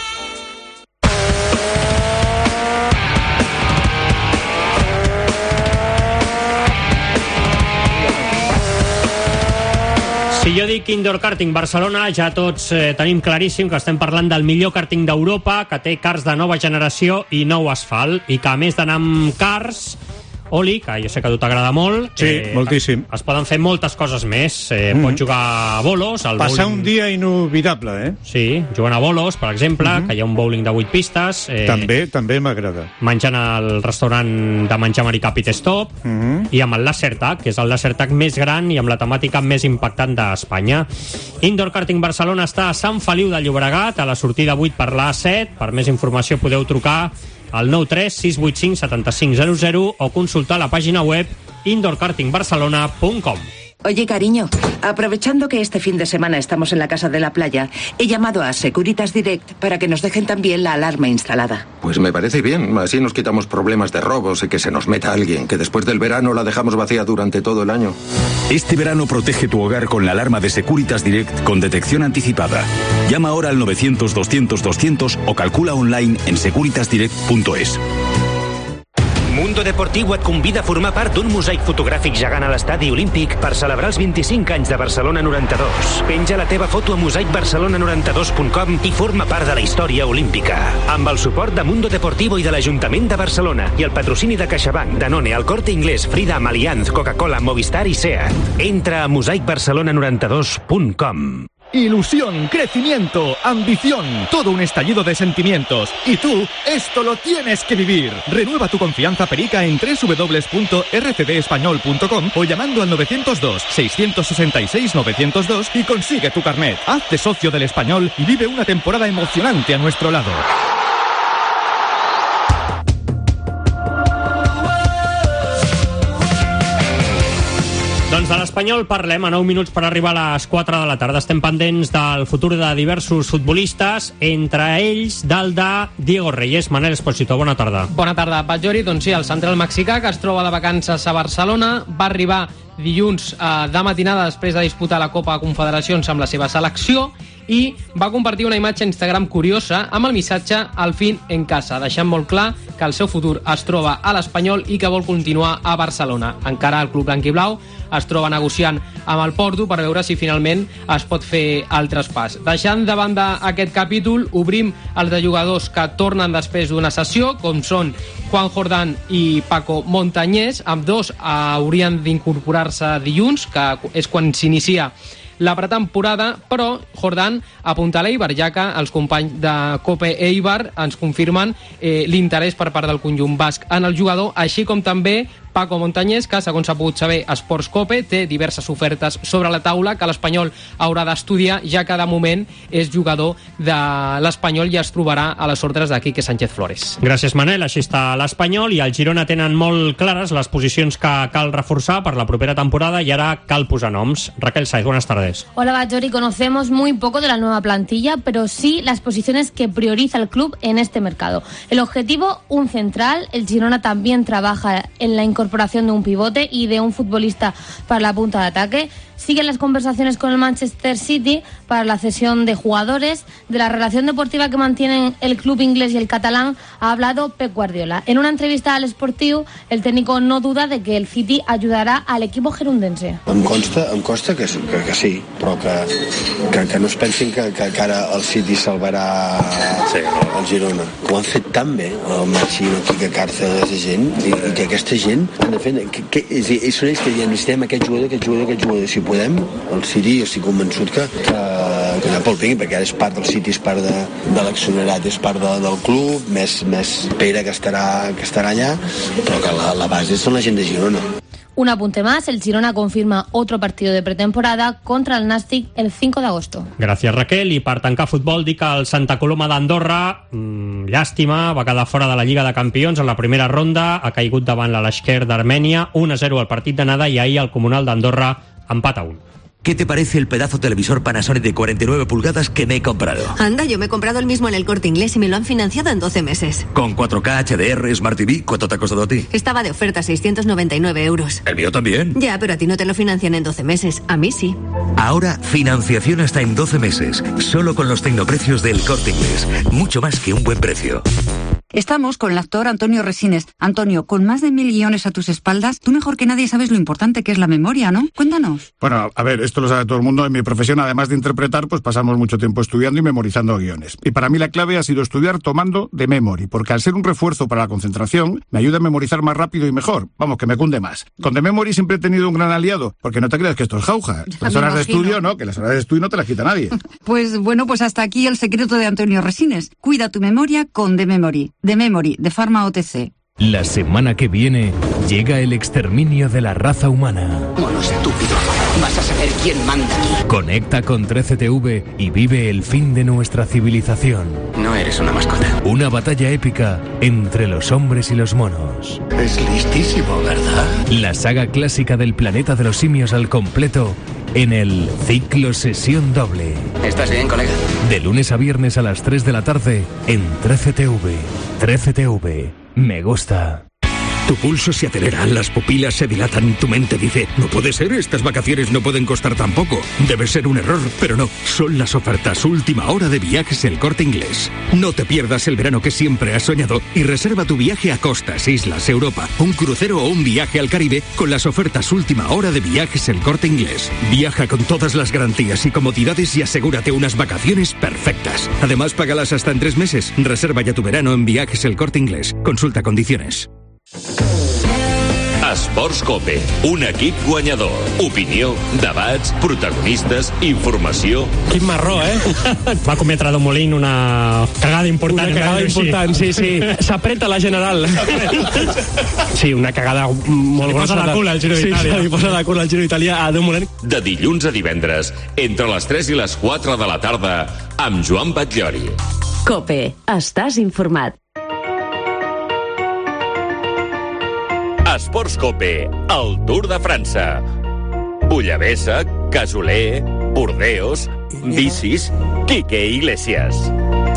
Si jo dic Indoor Karting Barcelona, ja tots tenim claríssim que estem parlant del millor karting d'Europa, que té karts de nova generació i nou asfalt, i que a més d'anar amb karts, Oli, que jo sé que a tu t'agrada molt. Sí, moltíssim. Es poden fer moltes coses més. Pots jugar a bolos. Passar un dia inolvidable, eh? Sí, jugant a bolos, per exemple, que hi ha un bowling de 8 pistes. També m'agrada. Menjant al restaurant de menjar americà Pit Stop, i amb el Laser Tag, que és el Laser Tag més gran i amb la temàtica més impactant d'Espanya. Indoor Karting Barcelona està a Sant Feliu de Llobregat, a la sortida 8 per l'A7. Per més informació podeu trucar al 93 685 7500 o consultar la página web indoorkartingbarcelona.com. Oye, cariño, aprovechando que este fin de semana estamos en la casa de la playa, he llamado a Securitas Direct para que nos dejen también la alarma instalada. Pues me parece bien, así nos quitamos problemas de robos y que se nos meta alguien, que después del verano la dejamos vacía durante todo el año. Este verano protege tu hogar con la alarma de Securitas Direct con detección anticipada. Llama ahora al 900-200-200 o calcula online en securitasdirect.es. Mundo Deportiu et convida a formar part d'un mosaic fotogràfic gegant a l'Estadi Olímpic per celebrar els 25 anys de Barcelona 92. Penja la teva foto a mosaicbarcelona92.com i forma part de la història olímpica. Amb el suport de Mundo Deportivo i de l'Ajuntament de Barcelona i el patrocini de CaixaBank, Danone, El Corte Inglés, Freedom, Allianz, Coca-Cola, Movistar i SEAT. Entra a mosaicbarcelona92.com. Ilusión, crecimiento, ambición, todo un estallido de sentimientos. Y tú, esto lo tienes que vivir. Renueva tu confianza perica en www.rcdespañol.com o llamando al 902-666-902 y consigue tu carnet. Hazte socio del Español y vive una temporada emocionante a nuestro lado. Doncs de l'Espanyol parlem a 9 minuts per arribar a les 4 de la tarda. Estem pendents del futur de diversos futbolistes, entre ells del de Diego Reyes. Manel Esposito, bona tarda. Bona tarda, Patjori. Doncs sí, el central mexicà, que es troba de vacances a Barcelona, va arribar dilluns de matinada després de disputar la Copa Confederacions amb la seva selecció i va compartir una imatge a Instagram curiosa amb el missatge "al fin en casa", deixant molt clar que el seu futur es troba a l'Espanyol i que vol continuar a Barcelona. Encara el club blanquiblau es troba negociant amb el Porto per veure si finalment es pot fer el traspàs. Deixant de banda aquest capítol, obrim els de jugadors que tornen després d'una sessió, com són Juan Jordán i Paco Montañés. Amb dos haurien d'incorporar-se dilluns, que és quan s'inicia la pretemporada, però Jordán apunta a l'Eibar, ja que els companys de Cope Eibar ens confirmen l'interès per part del conjunt basc en el jugador, així com també Paco Montañés, que, segons s'ha pogut saber a Sports Cope, té diverses ofertes sobre la taula que l'Espanyol haurà d'estudiar, ja que de moment és jugador de l'Espanyol i es trobarà a les ordres de Quique Sánchez Flores. Gràcies, Manel. Així està l'Espanyol i el Girona tenen molt clares les posicions que cal reforçar per la propera temporada i ara cal posar noms. Raquel Saez, buenas tardes. Hola, Bajori. Conocemos muy poco de la nueva plantilla, pero sí las posiciones que prioriza el club en este mercado. El objetivo, un central. El Girona también trabaja en la incorporación de un pivote y de un futbolista para la punta de ataque. Siguen las conversaciones con el Manchester City para la cesión de jugadores. De la relación deportiva que mantienen el club inglés y el catalán ha hablado Pep Guardiola. En una entrevista al Sportiu, el técnico no duda de que el City ayudará al equipo gerundense. Em consta que sí, però que no es pensin que ara el City salvarà el Girona. Ho han fet tan bé, el Maxi, el Quique Cárcel, aquesta gent, i que aquesta gent han de fer... Són ells que diuen, necessitem aquest jugador. Si podem, el City, estic convençut que anar pel pingui, perquè ara és part del City, és part de l'accionariat, és part del club, més Pere que estarà allà, però que la base són la gent de Girona. Un apunte más, el Girona confirma otro partido de pretemporada contra el Nàstic el 5 de agosto. Gràcies, Raquel. I per tancar futbol, dic que el Santa Coloma d'Andorra, llàstima, va quedar fora de la Lliga de Campions en la primera ronda, ha caigut davant la Lashkar d'Armènia, 1-0 al partit d'anada, i ahir el Comunal d'Andorra empat a 1. ¿Qué te parece el pedazo televisor Panasonic de 49 pulgadas que me he comprado? Anda, yo me he comprado el mismo en el Corte Inglés y me lo han financiado en 12 meses. Con 4K, HDR, Smart TV, ¿cuánto te ha costado a ti? Estaba de oferta, 699 euros. ¿El mío también? Ya, pero a ti no te lo financian en 12 meses. A mí sí. Ahora, financiación hasta en 12 meses. Solo con los tecnoprecios del Corte Inglés. Mucho más que un buen precio. Estamos con el actor Antonio Resines. Antonio, con más de 1000 guiones a tus espaldas, tú mejor que nadie sabes lo importante que es la memoria, ¿no? Cuéntanos. Bueno, a ver, esto lo sabe todo el mundo. En mi profesión, además de interpretar, pues pasamos mucho tiempo estudiando y memorizando guiones. Y para mí la clave ha sido estudiar tomando de memory, porque al ser un refuerzo para la concentración, me ayuda a memorizar más rápido y mejor. Vamos, que me cunde más. Con de memory siempre he tenido un gran aliado, porque no te creas que esto es jauja. Las horas de estudio, ¿no? Que las horas de estudio no te las quita nadie. Pues bueno, pues hasta aquí el secreto de Antonio Resines. Cuida tu memoria con de memory. De memory, de Pharma OTC. La semana que viene llega el exterminio de la raza humana. Mono estúpido, vas a saber quién manda aquí. Conecta con 13TV y vive el fin de nuestra civilización. No eres una mascota. Una batalla épica entre los hombres y los monos. Es listísimo, ¿verdad? La saga clásica del planeta de los simios al completo en el Ciclo Sesión Doble. ¿Estás bien, colega? De lunes a viernes a las 3 de la tarde en 13TV. 13TV. Me gusta. Tu pulso se acelera, las pupilas se dilatan, tu mente dice, no puede ser, estas vacaciones no pueden costar tan poco. Debe ser un error, pero no, son las ofertas última hora de Viajes El Corte Inglés. No te pierdas el verano que siempre has soñado y reserva tu viaje a costas, islas, Europa, un crucero o un viaje al Caribe con las ofertas última hora de Viajes El Corte Inglés. Viaja con todas las garantías y comodidades y asegúrate unas vacaciones perfectas. Además, págalas hasta en 3 meses. Reserva ya tu verano en Viajes El Corte Inglés. Consulta condiciones. Esports Cope, un equip guanyador. Opinió, debats, protagonistes, informació... Quin marró, Va cometre Don Molín una cagada important. Una cagada important, sí. S'apreta la general. Sí, una cagada molt grossa. Se li posa la cul al Giro d'Itàlia. Sí, se li posa la cul al Giro d'Itàlia a Don Molín. De dilluns a divendres, entre les 3 i les 4 de la tarda, amb Joan Batllori. Cope, estàs informat. Esports Cope, el Tour de França. Bullabessa, Casoler, Burdeos, bicis, Quique Iglesias.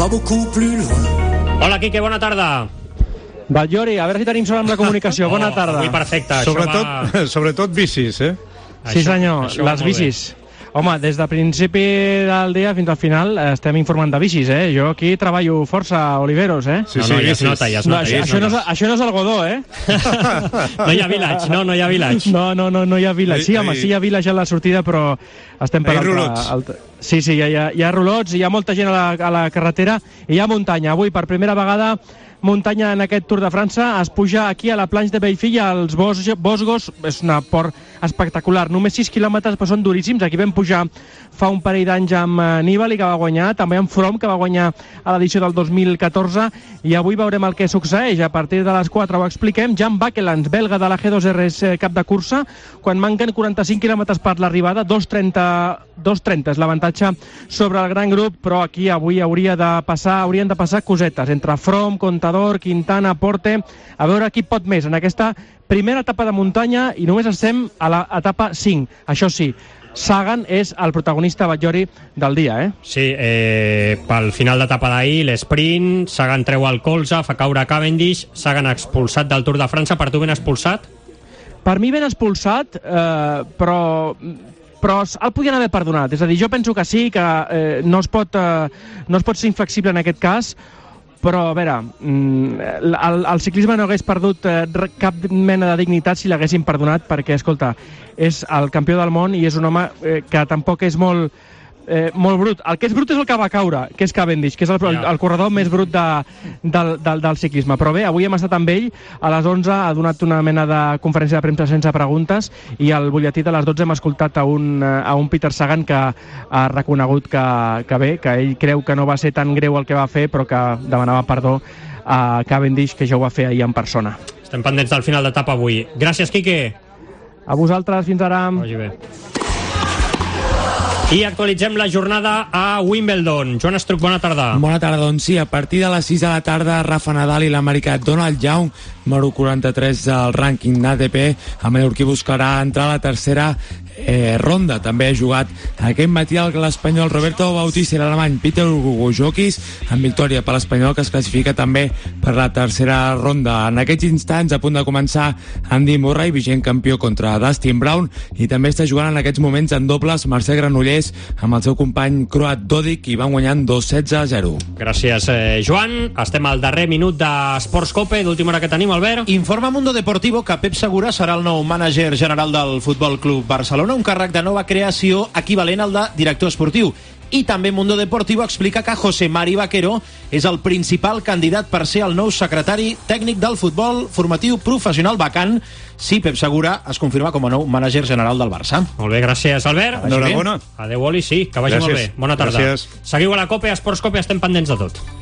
Hola, Quique, bona tarda. Batllori, a veure si tenim sort amb la comunicació. Bona tarda. Avui perfecte. Sobretot bicis, eh? Sí, senyor, les bicis. Home, des de principi del dia fins al final estem informant de bicis, Jo aquí treballo força, Oliveros, Sí, ja es nota. Això no és el Godó, No hi ha village, no hi ha village. No hi ha village. Sí, home, sí hi ha village a la sortida, però estem per Sí, hi ha rolots, hi ha molta gent a la carretera i hi ha muntanya. Avui, per primera vegada, muntanya en aquest Tour de França, es puja aquí a la planxa de Bellfill als Bosgos, és una port espectacular, només 6 quilòmetres però són duríssims. Aquí vam pujar fa un parell d'anys amb Nibali, que va guanyar, també amb Froome, que va guanyar a l'edició del 2014, i avui veurem el que succeeix. A partir de les 4 ho expliquem. Jan Bakelands, belga de la G2R, és cap de cursa, quan manquen 45 quilòmetres per l'arribada, 2.30 és l'avantatge sobre el gran grup, però aquí avui haurien de passar cosetes entre Froome, Contador, Quintana, Porte, a veure qui pot més en aquesta primera etapa de muntanya, i només estem a l'etapa 5. Això sí, Sagan és el protagonista, Batllori, del dia, Sí, pel final d'etapa d'ahir, l'esprint, Sagan treu el colze, fa caure Cavendish, Sagan expulsat del Tour de França. Per tu ben expulsat? Per mi ben expulsat, però el podien haver perdonat. És a dir, jo penso que sí, que no es pot ser inflexible en aquest cas, però a veure, el ciclisme no hagués perdut cap mena de dignitat si l'haguessin perdonat, perquè, escolta, és el campió del món i és un home que tampoc és molt brut. El que és brut és el que va caure, que és Cavendish, que és el corredor més brut del ciclisme. Però bé, avui hem estat amb ell, a les 11 ha donat una mena de conferència de premsa sense preguntes, i al butlletí de les 12 hem escoltat a un Peter Sagan que ha reconegut que bé, que ell creu que no va ser tan greu el que va fer, però que demanava perdó a Cavendish, que ja ho va fer ahir en persona. Estem pendents del final d'etapa avui. Gràcies, Quique. A vosaltres, fins ara. Vagi bé. I actualitzem la jornada a Wimbledon. Joan Estruc, bona tarda. Bona tarda, doncs sí, a partir de les 6 de la tarda, Rafa Nadal i l'americà Donald Young, número 43 del rànquing d'ATP, el mallorquí buscarà entrar a la tercera ronda. També ha jugat aquest matí l'espanyol Roberto Bautista i l'alemany Peter Gujokis, en victòria per l'espanyol, que es classifica també per la tercera ronda. En aquests instants, a punt de començar, Andy Murray, vigent campió contra Dustin Brown, i també està jugant en aquests moments en dobles Mercè Granollers amb el seu company croat Dodik, i van guanyant 2-16-0. Gràcies, Joan. Estem al darrer minut d'Esports Cope, d'última hora que tenim, Albert. Informa Mundo Deportivo que Pep Segura serà el nou mànager general del Futbol Club Barcelona, un càrrec de nova creació equivalent al de director esportiu. I també Mundo Deportivo explica que José Mari Vaquero és el principal candidat per ser el nou secretari tècnic del futbol formatiu professional vacant si Pep Segura es confirma com a nou mànager general del Barça. Molt bé, gràcies, Albert. Enhorabona. Adéu, Oli, sí, que vagi molt bé. Bona tarda. Gràcies. Seguiu a la COPE, a Esports Cope, estem pendents de tot.